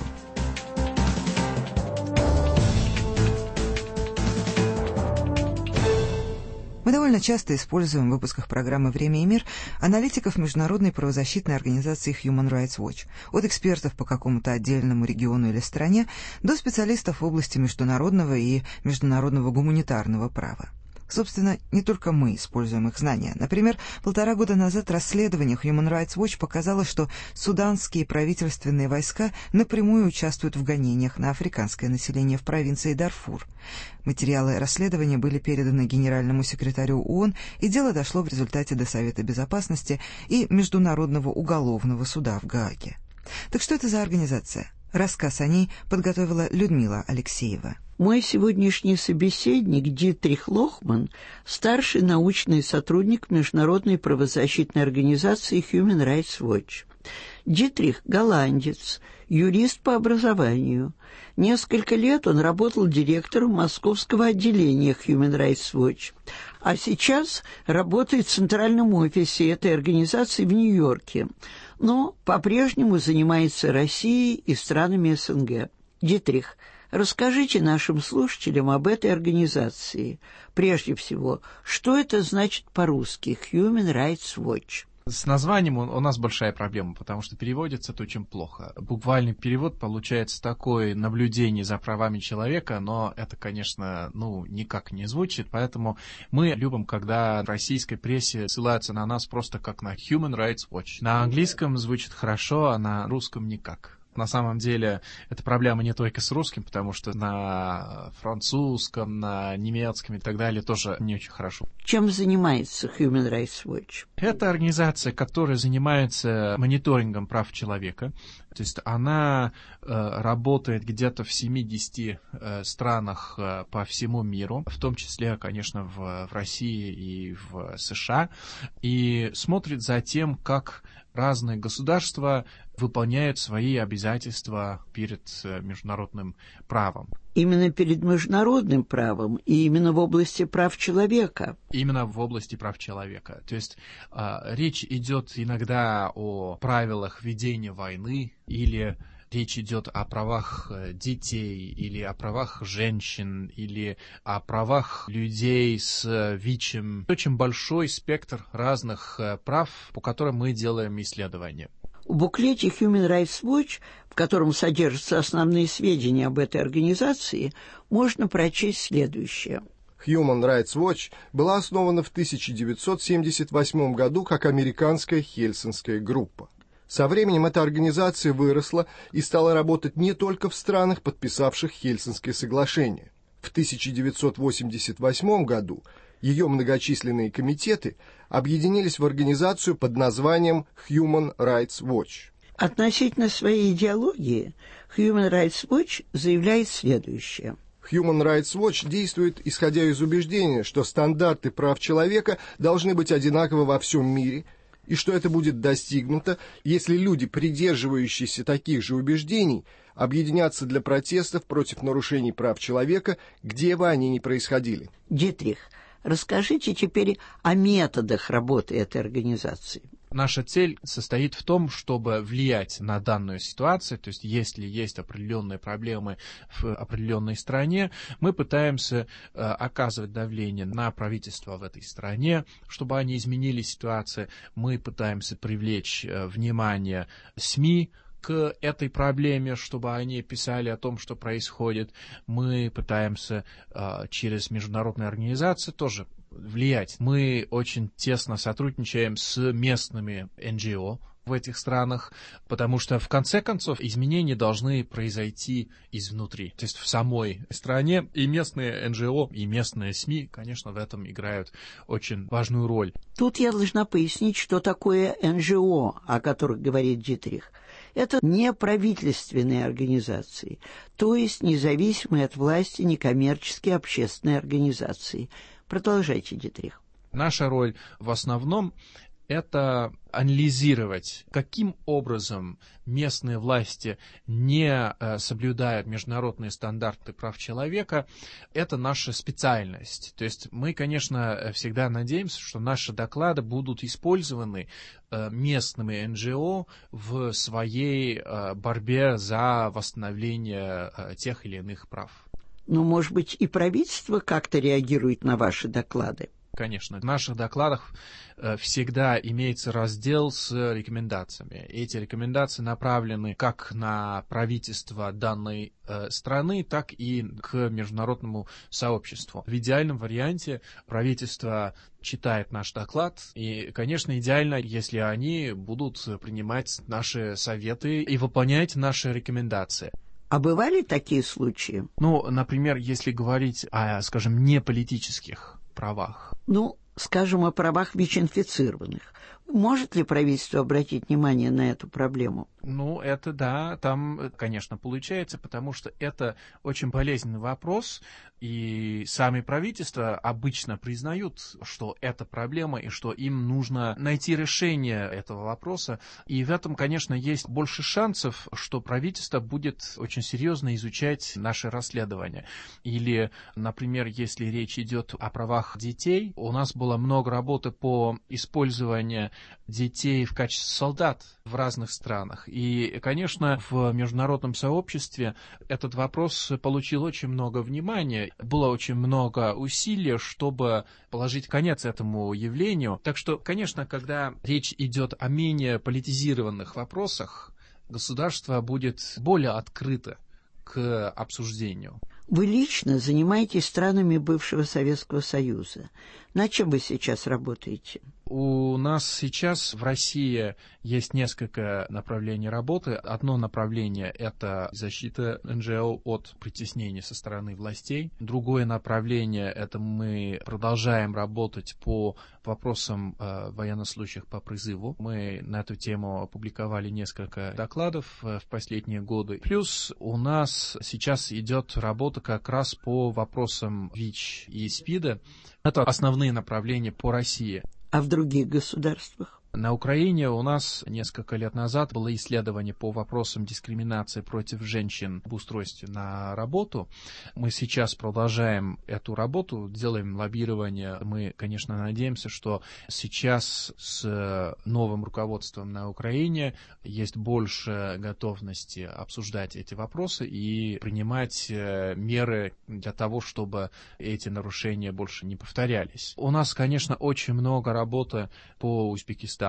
Мы довольно часто используем в выпусках программы «Время и мир» аналитиков международной правозащитной организации Human Rights Watch, от экспертов по какому-то отдельному региону или стране до специалистов в области международного и международного гуманитарного права. Собственно, не только мы используем их знания. Например, полтора года назад расследование Human Rights Watch показало, что суданские правительственные войска напрямую участвуют в гонениях на африканское население в провинции Дарфур. Материалы расследования были переданы генеральному секретарю ООН, и дело дошло в результате до Совета Безопасности и Международного уголовного суда в Гааге. Так что это за организация? Рассказ о ней подготовила Людмила Алексеева. Мой сегодняшний собеседник Дитрих Лохман – старший научный сотрудник Международной правозащитной организации Human Rights Watch. Дитрих – голландец, юрист по образованию. Несколько лет он работал директором московского отделения Human Rights Watch, а сейчас работает в центральном офисе этой организации в Нью-Йорке, но по-прежнему занимается Россией и странами СНГ. Дитрих, расскажите нашим слушателям об этой организации. Прежде всего, что это значит по-русски Human Rights Watch? С названием у нас большая проблема, потому что переводится это очень плохо. Буквальный перевод получается такой: наблюдение за правами человека, но это, конечно, ну, никак не звучит, поэтому мы любим, когда в российской прессе ссылаются на нас просто как на Human Rights Watch. На английском звучит хорошо, а на русском никак. На самом деле, эта проблема не только с русским, потому что на французском, на немецком и так далее тоже не очень хорошо. Чем занимается Human Rights Watch? Это организация, которая занимается мониторингом прав человека. То есть она э, работает где-то в семидесяти э, странах э, по всему миру, в том числе, конечно, в, в России и в США, и смотрит за тем, как разные государства выполняют свои обязательства перед международным правом. Именно перед международным правом и именно в области прав человека. Именно в области прав человека. То есть э, речь идет иногда о правилах ведения войны или речь идет о правах детей, или о правах женщин, или о правах людей с ВИЧем. Очень большой спектр разных прав, по которым мы делаем исследования. В буклете Human Rights Watch, в котором содержатся основные сведения об этой организации, можно прочесть следующее. Human Rights Watch была основана в тысяча девятьсот семьдесят восьмом году как американская Хельсинская группа. Со временем эта организация выросла и стала работать не только в странах, подписавших Хельсинское соглашение. В тысяча девятьсот восемьдесят восьмом году ее многочисленные комитеты объединились в организацию под названием Human Rights Watch. Относительно своей идеологии Human Rights Watch заявляет следующее. Human Rights Watch действует, исходя из убеждения, что стандарты прав человека должны быть одинаковы во всем мире, и что это будет достигнуто, если люди, придерживающиеся таких же убеждений, объединятся для протестов против нарушений прав человека, где бы они ни происходили. Дитрих, расскажите теперь о методах работы этой организации. Наша цель состоит в том, чтобы влиять на данную ситуацию, то есть если есть определенные проблемы в определенной стране, мы пытаемся э, оказывать давление на правительство в этой стране, чтобы они изменили ситуацию. Мы пытаемся привлечь э, внимание СМИ к этой проблеме, чтобы они писали о том, что происходит. Мы пытаемся э, через международные организации тоже влиять. Мы очень тесно сотрудничаем с местными эн джи о в этих странах, потому что, в конце концов, изменения должны произойти изнутри. То есть в самой стране и местные эн джи о, и местные СМИ, конечно, в этом играют очень важную роль. Тут я должна пояснить, что такое эн джи о, о которых говорит Дитрих. Это неправительственные организации, то есть независимые от власти некоммерческие общественные организации. Продолжайте, Дитрих. Наша роль в основном – это анализировать, каким образом местные власти не соблюдают международные стандарты прав человека. Это наша специальность. То есть мы, конечно, всегда надеемся, что наши доклады будут использованы местными эн джи о в своей борьбе за восстановление тех или иных прав. Но, может быть, и правительство как-то реагирует на ваши доклады? Конечно. В наших докладах всегда имеется раздел с рекомендациями. Эти рекомендации направлены как на правительство данной страны, так и к международному сообществу. В идеальном варианте правительство читает наш доклад, и, конечно, идеально, если они будут принимать наши советы и выполнять наши рекомендации. А бывали такие случаи? Ну, например, если говорить о, скажем, неполитических правах. Ну, скажем, о правах ВИЧ-инфицированных. Может ли правительство обратить внимание на эту проблему? Ну, это да, там, конечно, получается, потому что это очень болезненный вопрос, и сами правительства обычно признают, что это проблема, и что им нужно найти решение этого вопроса. И в этом, конечно, есть больше шансов, что правительство будет очень серьезно изучать наши расследования. Или, например, если речь идет о правах детей, у нас было много работы по использованию детей в качестве солдат в разных странах. И, конечно, в международном сообществе этот вопрос получил очень много внимания. Было очень много усилий, чтобы положить конец этому явлению. Так что, конечно, когда речь идет о менее политизированных вопросах, государство будет более открыто к обсуждению. Вы лично занимаетесь странами бывшего Советского Союза. На чем вы сейчас работаете? У нас сейчас в России есть несколько направлений работы. Одно направление — это защита эн джи о от притеснений со стороны властей. Другое направление — это мы продолжаем работать по вопросам э, военнослужащих по призыву. Мы на эту тему опубликовали несколько докладов э, в последние годы. Плюс у нас сейчас идет работа как раз по вопросам ВИЧ и СПИДа. Это основные направления по России. А в других государствах? На Украине у нас несколько лет назад было исследование по вопросам дискриминации против женщин в устройстве на работу. Мы сейчас продолжаем эту работу, делаем лоббирование. Мы, конечно, надеемся, что сейчас с новым руководством на Украине есть больше готовности обсуждать эти вопросы и принимать меры для того, чтобы эти нарушения больше не повторялись. У нас, конечно, очень много работы по Узбекистану.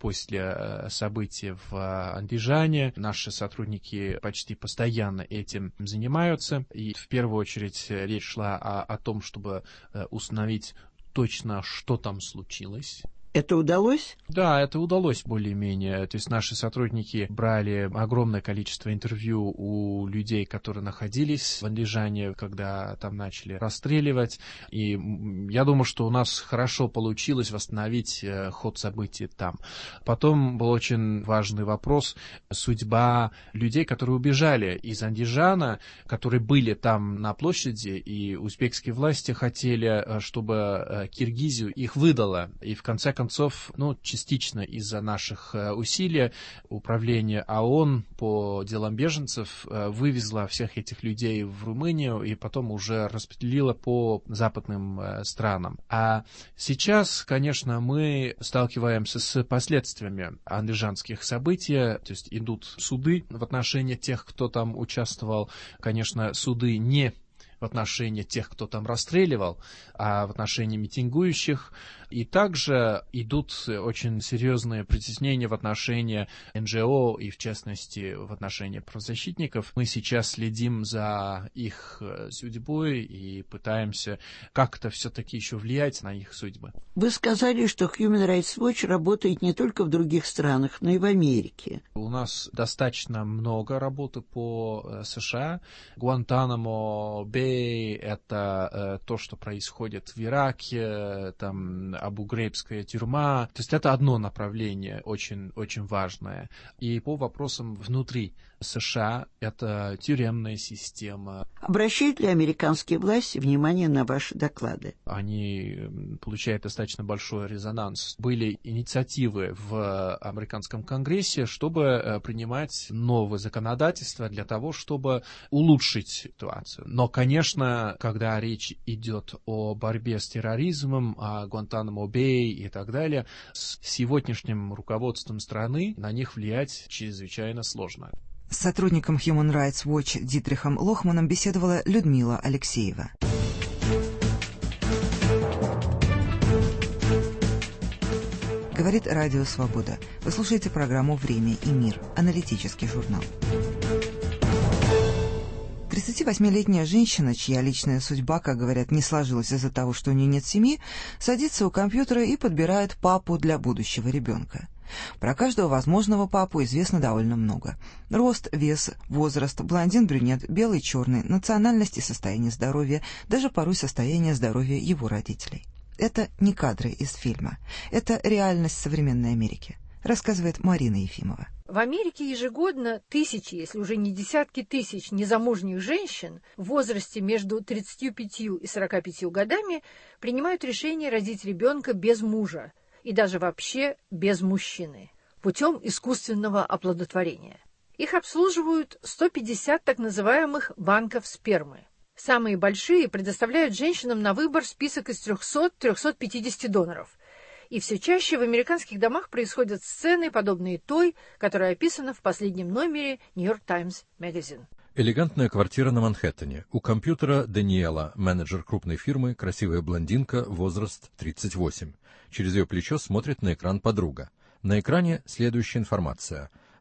После событий в Андижане наши сотрудники почти постоянно этим занимаются. И в первую очередь речь шла о, о том, чтобы установить точно, что там случилось. Это удалось? Да, это удалось более-менее. То есть наши сотрудники брали огромное количество интервью у людей, которые находились в Андижане, когда там начали расстреливать. И я думаю, что у нас хорошо получилось восстановить ход событий там. Потом был очень важный вопрос — судьба людей, которые убежали из Андижана, которые были там на площади, и узбекские власти хотели, чтобы Киргизию их выдала. И в конце концов, концов, ну, частично из-за наших усилий управление ООН по делам беженцев вывезло всех этих людей в Румынию и потом уже распределило по западным странам. А сейчас, конечно, мы сталкиваемся с последствиями андижанских событий, то есть идут суды в отношении тех, кто там участвовал. Конечно, суды не в отношении тех, кто там расстреливал, а в отношении митингующих. И также идут очень серьезные притеснения в отношении эн джи о и, в частности, в отношении правозащитников. Мы сейчас следим за их судьбой и пытаемся как-то все-таки еще влиять на их судьбы. Вы сказали, что Human Rights Watch работает не только в других странах, но и в Америке. У нас достаточно много работы по США. Гуантанамо Бэй — это э, то, что происходит в Ираке, там Абу-Грейбская тюрьма. То есть это одно направление очень, очень важное. И по вопросам внутри США это тюремная система. Обращают ли американские власти внимание на ваши доклады? Они получают достаточно большой резонанс. Были инициативы в американском Конгрессе, чтобы принимать новое законодательство для того, чтобы улучшить ситуацию. Но, конечно, когда речь идет о борьбе с терроризмом, о Гуантанамо-Бэй и так далее, с сегодняшним руководством страны на них влиять чрезвычайно сложно. С сотрудником Human Rights Watch Дитрихом Лохманом беседовала Людмила Алексеева. Говорит Радио Свобода. Вы слушаете программу «Время и мир». Аналитический журнал. тридцативосьмилетняя женщина, чья личная судьба, как говорят, не сложилась из-за того, что у нее нет семьи, садится у компьютера и подбирает папу для будущего ребенка. Про каждого возможного папу известно довольно много. Рост, вес, возраст, блондин-брюнет, белый, черный, национальность и состояние здоровья, даже порой состояние здоровья его родителей. Это не кадры из фильма. Это реальность современной Америки, рассказывает Марина Ефимова. В Америке ежегодно тысячи, если уже не десятки тысяч незамужних женщин в возрасте между тридцатью пятью и сорока пятью годами принимают решение родить ребенка без мужа и даже вообще без мужчины, путем искусственного оплодотворения. Их обслуживают сто пятьдесят так называемых банков спермы. Самые большие предоставляют женщинам на выбор список из трехсот — трехсот пятидесяти доноров. И все чаще в американских домах происходят сцены, подобные той, которая описана в последнем номере New York Times Magazine. Элегантная квартира на Манхэттене. У компьютера Даниэла, менеджер крупной фирмы, красивая блондинка, возраст тридцать восемь. Через ее плечо смотрит на экран подруга. На экране следующая информация.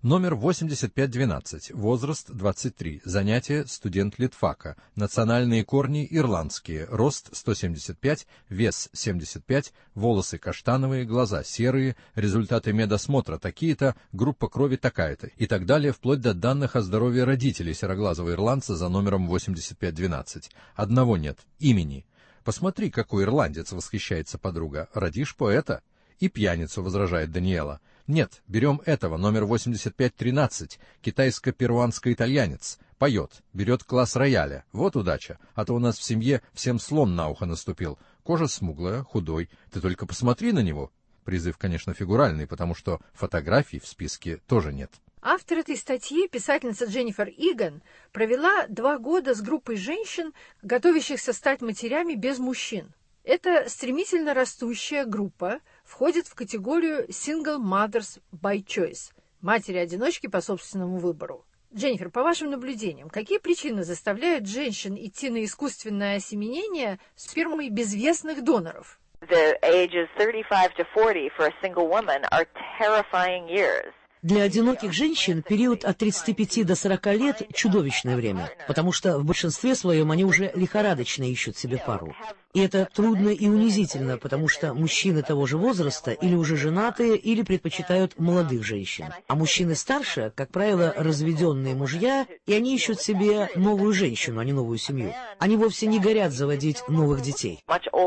Номер восемьдесят пять двенадцать, возраст двадцать три, занятие студент литфака, национальные корни ирландские, рост сто семьдесят пять, вес семьдесят пять, волосы каштановые, глаза серые, результаты медосмотра такие-то, группа крови такая-то и так далее, вплоть до данных о здоровье родителей сероглазого ирландца за номером восемьдесят пять двенадцать. Одного нет, имени. Посмотри, какой ирландец, восхищается подруга, родишь поэта. И пьяницу, возражает Даниэла. Нет, берем этого, номер восемьдесят пять тринадцать, китайско-перуанско-итальянец. Поет, берет класс рояля. Вот удача, а то у нас в семье всем слон на ухо наступил. Кожа смуглая, худой. Ты только посмотри на него. Призыв, конечно, фигуральный, потому что фотографий в списке тоже нет. Автор этой статьи, писательница Дженнифер Иган, провела два года с группой женщин, готовящихся стать матерями без мужчин. Эта стремительно растущая группа входит в категорию «Single Mothers by Choice» – матери-одиночки по собственному выбору. Дженнифер, по вашим наблюдениям, какие причины заставляют женщин идти на искусственное осеменение спермой безвестных доноров? The ages thirty-five to forty for a single woman are terrifying years. Для одиноких женщин период от тридцати пяти до сорока лет – чудовищное время, потому что в большинстве своем они уже лихорадочно ищут себе пару. И это трудно и унизительно, потому что мужчины того же возраста или уже женатые, или предпочитают молодых женщин. А мужчины старше, как правило, разведенные мужья, и они ищут себе новую женщину, а не новую семью. Они вовсе не горят заводить новых детей.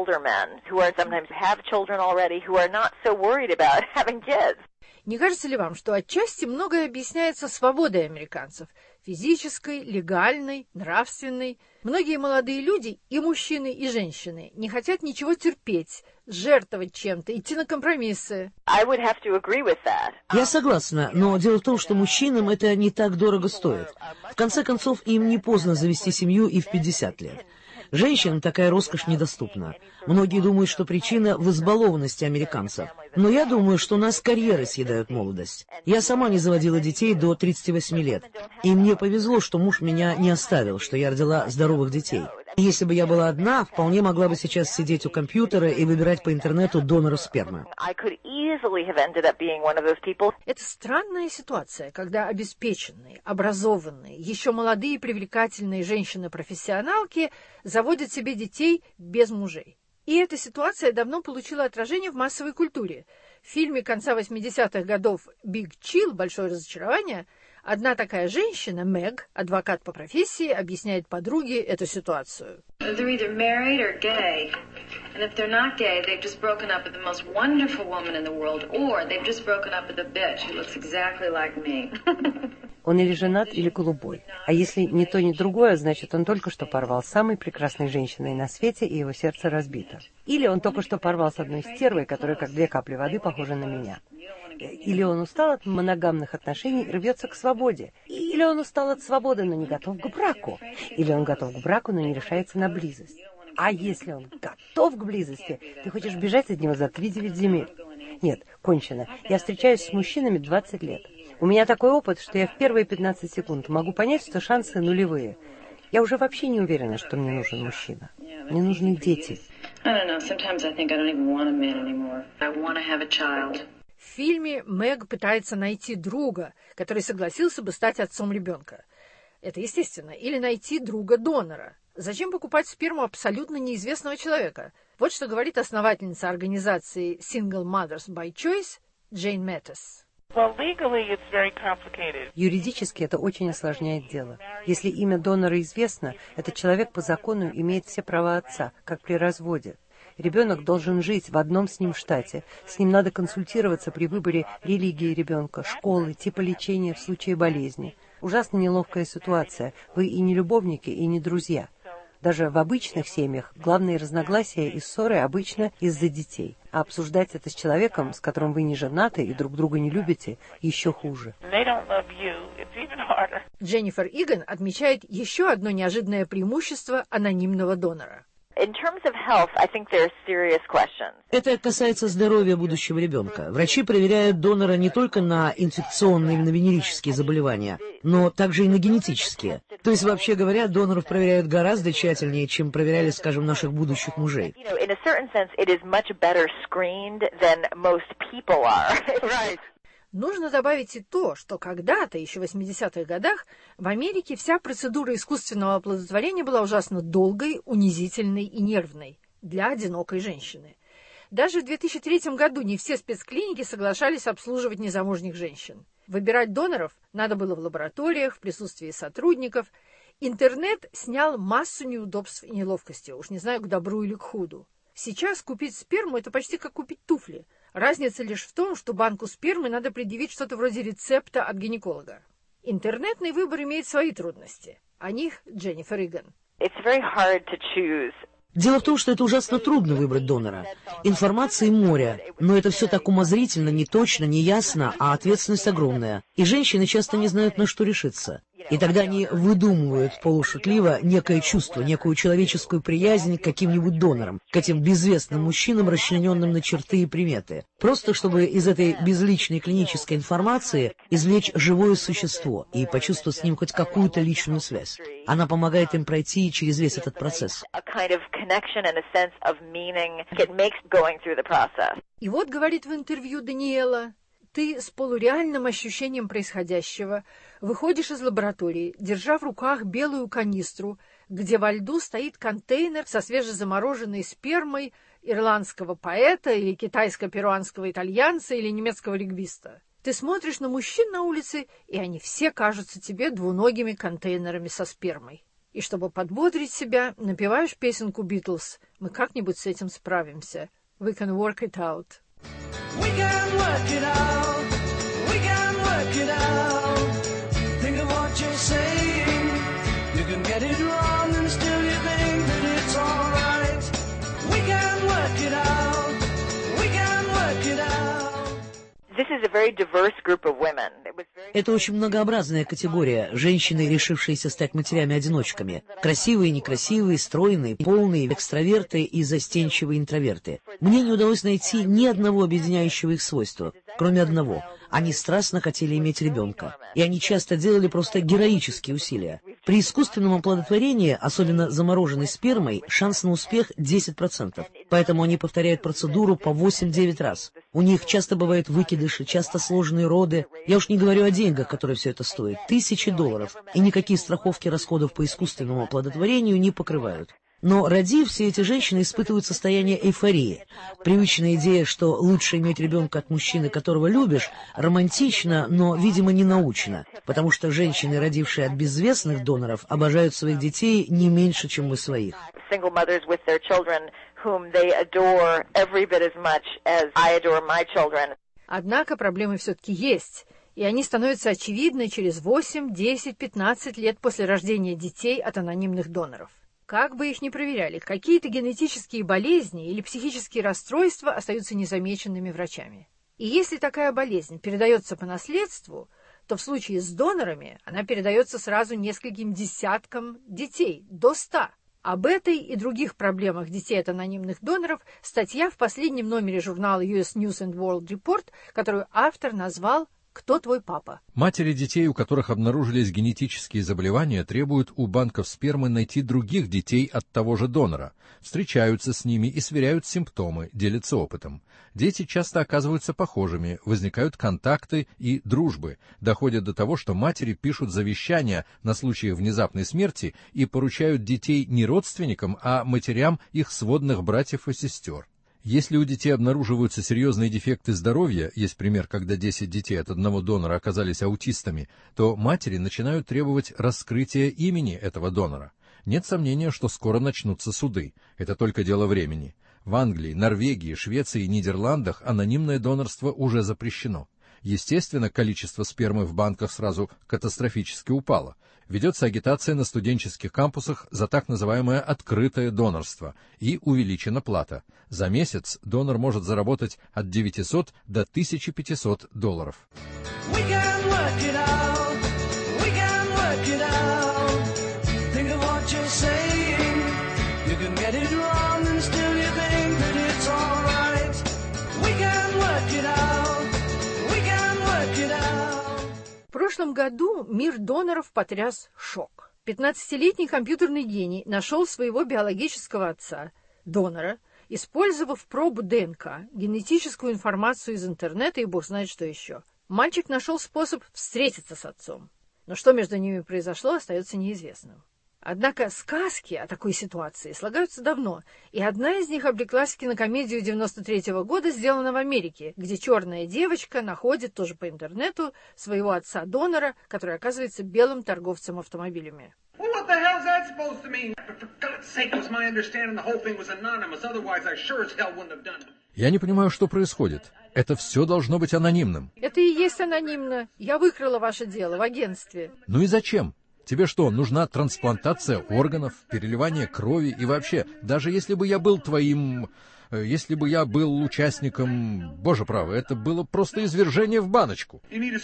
Не кажется ли вам, что отчасти многое объясняется свободой американцев? Физической, легальной, нравственной. Многие молодые люди, и мужчины, и женщины, не хотят ничего терпеть, жертвовать чем-то, идти на компромиссы. Я согласна, но дело в том, что мужчинам это не так дорого стоит. В конце концов, им не поздно завести семью и в пятьдесят лет. Женщинам такая роскошь недоступна. Многие думают, что причина в избалованности американцев. Но я думаю, что у нас карьеры съедают молодость. Я сама не заводила детей до тридцати восьми лет. И мне повезло, что муж меня не оставил, что я родила здоровых детей. Если бы я была одна, вполне могла бы сейчас сидеть у компьютера и выбирать по интернету донора спермы. Это странная ситуация, когда обеспеченные, образованные, еще молодые и привлекательные женщины-профессионалки заводят себе детей без мужей. И эта ситуация давно получила отражение в массовой культуре. В фильме конца восьмидесятых годов «Big Chill» «Большое разочарование» одна такая женщина, Мэг, адвокат по профессии, объясняет подруге эту ситуацию. Он или женат, или голубой. А если ни то, ни другое, значит, он только что порвал с самой прекрасной женщиной на свете, и его сердце разбито. Или он только что порвал с одной стервой, которая как две капли воды похожа на меня. Или он устал от моногамных отношений и рвется к свободе. Или он устал от свободы, но не готов к браку. Или он готов к браку, но не решается на близость. А если он готов к близости, ты хочешь бежать от него за тридевять земель. Нет, кончено. Я встречаюсь с мужчинами двадцать лет. У меня такой опыт, что я в первые пятнадцать секунд могу понять, что шансы нулевые. Я уже вообще не уверена, что мне нужен мужчина. Мне нужны дети. В фильме Мэг пытается найти друга, который согласился бы стать отцом ребенка. Это естественно. Или найти друга-донора. Зачем покупать сперму абсолютно неизвестного человека? Вот что говорит основательница организации Single Mothers by Choice Джейн Мэттес. Юридически это очень осложняет дело. Если имя донора известно, этот человек по закону имеет все права отца, как при разводе. Ребенок должен жить в одном с ним штате. С ним надо консультироваться при выборе религии ребенка, школы, типа лечения в случае болезни. Ужасно неловкая ситуация. Вы и не любовники, и не друзья. Даже в обычных семьях главные разногласия и ссоры обычно из-за детей. А обсуждать это с человеком, с которым вы не женаты и друг друга не любите, еще хуже. Дженнифер Иган отмечает еще одно неожиданное преимущество анонимного донора. Это касается здоровья будущего ребенка. Врачи проверяют донора не только на инфекционные или на венерические заболевания, но также и на генетические. То есть, вообще говоря, доноров проверяют гораздо тщательнее, чем проверяли, скажем, наших будущих мужей. Нужно добавить и то, что когда-то, еще в восьмидесятых годах, в Америке вся процедура искусственного оплодотворения была ужасно долгой, унизительной и нервной для одинокой женщины. Даже в две тысячи третьем году не все спецклиники соглашались обслуживать незамужних женщин. Выбирать доноров надо было в лабораториях, в присутствии сотрудников. Интернет снял массу неудобств и неловкости, уж не знаю, к добру или к худу. Сейчас купить сперму – это почти как купить туфли. Разница лишь в том, что банку спермы надо предъявить что-то вроде рецепта от гинеколога. Интернетный выбор имеет свои трудности. О них Дженнифер Иган. It's very hard to choose. Дело в том, что это ужасно трудно выбрать донора. Информации море, но это все так умозрительно, неточно, неясно, а ответственность огромная. И женщины часто не знают, на что решиться. И тогда они выдумывают полушутливо некое чувство, некую человеческую приязнь к каким-нибудь донорам, к этим безвестным мужчинам, расчлененным на черты и приметы. Просто чтобы из этой безличной клинической информации извлечь живое существо и почувствовать с ним хоть какую-то личную связь. Она помогает им пройти через весь этот процесс. И вот, говорит в интервью Даниэла, ты с полуреальным ощущением происходящего выходишь из лаборатории, держа в руках белую канистру, где во льду стоит контейнер со свежезамороженной спермой ирландского поэта или китайско-перуанского итальянца или немецкого регбиста. Ты смотришь на мужчин на улице, и они все кажутся тебе двуногими контейнерами со спермой. И чтобы подбодрить себя, напеваешь песенку Битлз «Мы как-нибудь с этим справимся». We can work it out. We can work it out. We can work it out. Think of what you're saying. You can get it wrong and still you think that it's all right. We can work it out. We can work it out. This is a very diverse group of women. It was very... Это очень многообразная категория. Женщины, решившиеся стать матерями-одиночками. Красивые, некрасивые, стройные, полные, экстраверты и застенчивые интроверты. Мне не удалось найти ни одного объединяющего их свойства, кроме одного. Они страстно хотели иметь ребенка. И они часто делали просто героические усилия. При искусственном оплодотворении, особенно замороженной спермой, шанс на успех десять процентов. Поэтому они повторяют процедуру по восемь-девять раз. У них часто бывают выкидыши, часто сложные роды. Я уж не говорю о деньгах, которые все это стоит. Тысячи долларов. И никакие страховки расходов по искусственному оплодотворению не покрывают. Но родив, все эти женщины испытывают состояние эйфории. Привычная идея, что лучше иметь ребенка от мужчины, которого любишь, романтична, но, видимо, не научна, потому что женщины, родившие от безвестных доноров, обожают своих детей не меньше, чем мы своих. Однако проблемы все-таки есть, и они становятся очевидны через восемь, десять, пятнадцать лет после рождения детей от анонимных доноров. Как бы их ни проверяли, какие-то генетические болезни или психические расстройства остаются незамеченными врачами. И если такая болезнь передается по наследству, то в случае с донорами она передается сразу нескольким десяткам детей, до ста. Об этой и других проблемах детей от анонимных доноров статья в последнем номере журнала ю эс News and World Report, которую автор назвал «Кто твой папа?». Матери детей, у которых обнаружились генетические заболевания, требуют у банков спермы найти других детей от того же донора, встречаются с ними и сверяют симптомы, делятся опытом. Дети часто оказываются похожими, возникают контакты и дружбы, доходят до того, что матери пишут завещания на случай внезапной смерти и поручают детей не родственникам, а матерям их сводных братьев и сестер. Если у детей обнаруживаются серьезные дефекты здоровья, есть пример, когда десять детей от одного донора оказались аутистами, то матери начинают требовать раскрытия имени этого донора. Нет сомнения, что скоро начнутся суды. Это только дело времени. В Англии, Норвегии, Швеции и Нидерландах анонимное донорство уже запрещено. Естественно, количество спермы в банках сразу катастрофически упало. Ведется агитация на студенческих кампусах за так называемое открытое донорство, и увеличена плата. За месяц донор может заработать от девятисот до тысячи пятисот долларов. В прошлом году мир доноров потряс шок. пятнадцатилетний компьютерный гений нашел своего биологического отца, донора, использовав пробу ДНК, генетическую информацию из интернета и бог знает что еще. Мальчик нашел способ встретиться с отцом, но что между ними произошло, остается неизвестным. Однако сказки о такой ситуации слагаются давно, и одна из них облеклась в кинокомедию девяносто третьего года, сделана в Америке, где черная девочка находит, тоже по интернету, своего отца-донора, который оказывается белым торговцем автомобилями. Я не понимаю, что происходит. Это все должно быть анонимным. Это и есть анонимно. Я выкрала ваше дело в агентстве. Ну и зачем? Тебе что, нужна трансплантация органов, переливание крови и вообще, даже если бы я был твоим... Если бы я был участником... Боже правый, это было просто извержение в баночку.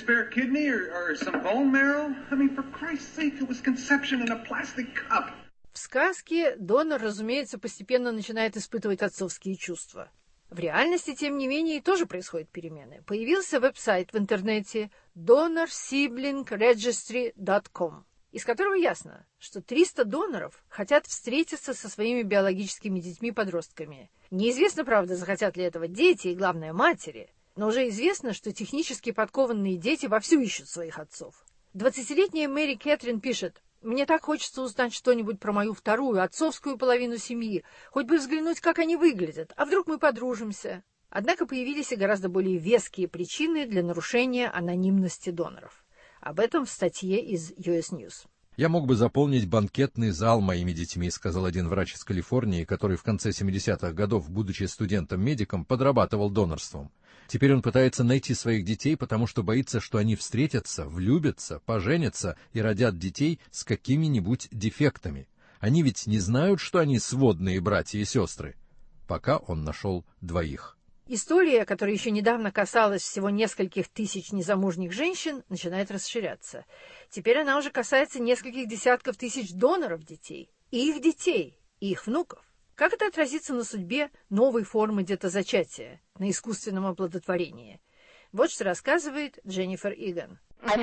В сказке донор, разумеется, постепенно начинает испытывать отцовские чувства. В реальности, тем не менее, тоже происходят перемены. Появился веб-сайт в интернете донор сиблинг регистри точка ком, из которого ясно, что триста доноров хотят встретиться со своими биологическими детьми-подростками. Неизвестно, правда, захотят ли этого дети и, главное, матери, но уже известно, что технически подкованные дети вовсю ищут своих отцов. Двадцатилетняя Мэри Кэтрин пишет: «Мне так хочется узнать что-нибудь про мою вторую, отцовскую половину семьи, хоть бы взглянуть, как они выглядят, а вдруг мы подружимся». Однако появились и гораздо более веские причины для нарушения анонимности доноров. Об этом в статье из ю эс News. «Я мог бы заполнить банкетный зал моими детьми», — сказал один врач из Калифорнии, который в конце семидесятых годов, будучи студентом-медиком, подрабатывал донорством. Теперь он пытается найти своих детей, потому что боится, что они встретятся, влюбятся, поженятся и родят детей с какими-нибудь дефектами. Они ведь не знают, что они сводные братья и сестры. Пока он нашел двоих. История, которая еще недавно касалась всего нескольких тысяч незамужних женщин, начинает расширяться. Теперь она уже касается нескольких десятков тысяч доноров детей, и их детей, и их внуков. Как это отразится на судьбе новой формы детозачатия, на искусственном оплодотворении? Вот что рассказывает Дженнифер Иган.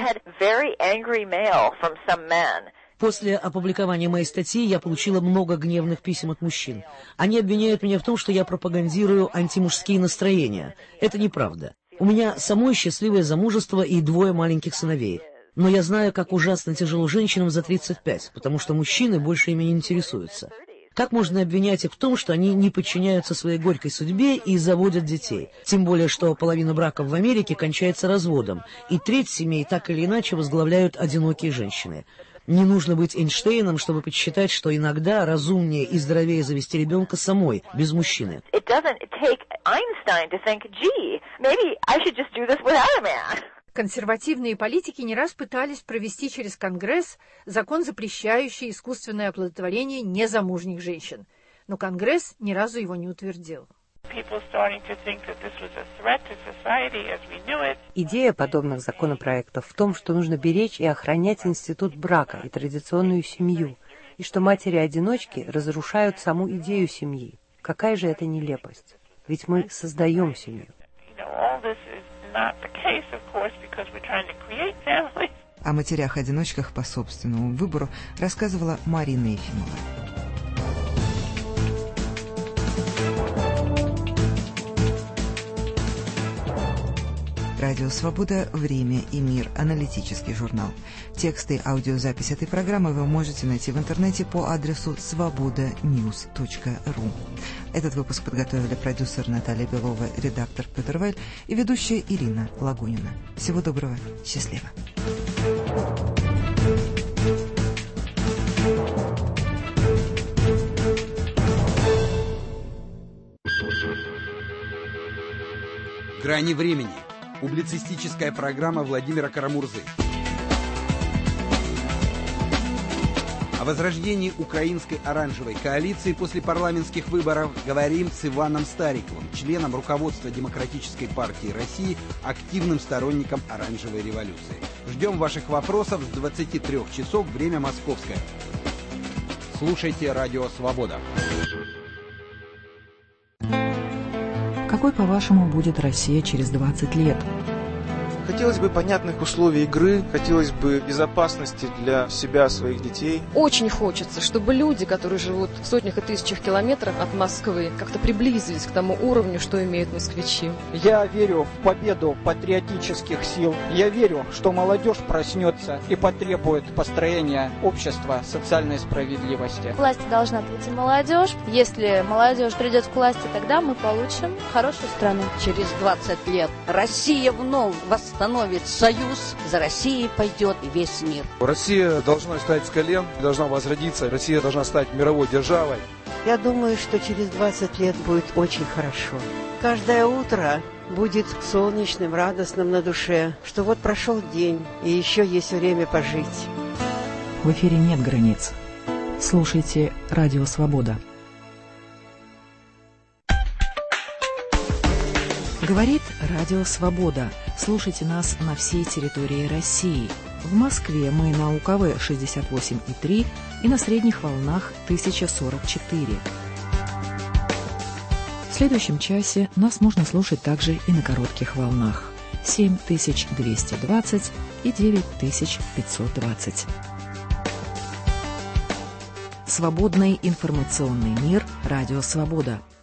После опубликования моей статьи я получила много гневных писем от мужчин. Они обвиняют меня в том, что я пропагандирую антимужские настроения. Это неправда. У меня самой счастливое замужество и двое маленьких сыновей. Но я знаю, как ужасно тяжело женщинам за тридцать пять, потому что мужчины больше ими не интересуются. Как можно обвинять их в том, что они не подчиняются своей горькой судьбе и заводят детей? Тем более, что половина браков в Америке кончается разводом, и треть семей так или иначе возглавляют одинокие женщины. Не нужно быть Эйнштейном, чтобы подсчитать, что иногда разумнее и здоровее завести ребенка самой, без мужчины. Консервативные политики не раз пытались провести через Конгресс закон, запрещающий искусственное оплодотворение незамужних женщин. Но Конгресс ни разу его не утвердил. Идея подобных законопроектов в том, что нужно беречь и охранять институт брака и традиционную семью, и что матери-одиночки разрушают саму идею семьи. Какая же это нелепость? Ведь мы создаем семью. О матерях-одиночках по собственному выбору рассказывала Марина Ефимова. Радио «Свобода. Время и мир». Аналитический журнал. Тексты и аудиозапись этой программы вы можете найти в интернете по адресу свобода ньюс точка ру. Этот выпуск подготовили продюсер Наталья Белова, редактор Петр Вэль и ведущая Ирина Лагунина. Всего доброго. Счастливо. «Грани времени». Публицистическая программа Владимира Карамурзы. О возрождении украинской оранжевой коалиции после парламентских выборов говорим с Иваном Стариковым, членом руководства Демократической партии России, активным сторонником оранжевой революции. Ждем ваших вопросов с двадцати трёх часов, время московское. Слушайте Радио Свобода. Какой, по-вашему, будет Россия через двадцать лет? Хотелось бы понятных условий игры, хотелось бы безопасности для себя, своих детей. Очень хочется, чтобы люди, которые живут в сотнях и тысячах километров от Москвы, как-то приблизились к тому уровню, что имеют москвичи. Я верю в победу патриотических сил. Я верю, что молодежь проснется и потребует построения общества социальной справедливости. Власть должна прийти молодежь. Если молодежь придет к власти, тогда мы получим хорошую страну. Через двадцать лет Россия вновь восстановит союз, за Россией пойдет весь мир. Россия должна встать с колен, должна возродиться, Россия должна стать мировой державой. Я думаю, что через двадцать лет будет очень хорошо. Каждое утро будет солнечным, радостным на душе, что вот прошел день, и еще есть время пожить. В эфире нет границ. Слушайте «Радио Свобода». Говорит Радио Свобода. Слушайте нас на всей территории России. В Москве мы на У К В шестьдесят восемь и три и на средних волнах тысяча сорок четыре. В следующем часе нас можно слушать также и на коротких волнах семь тысяч двести двадцать и девять тысяч пятьсот двадцать. Свободный информационный мир. Радио Свобода.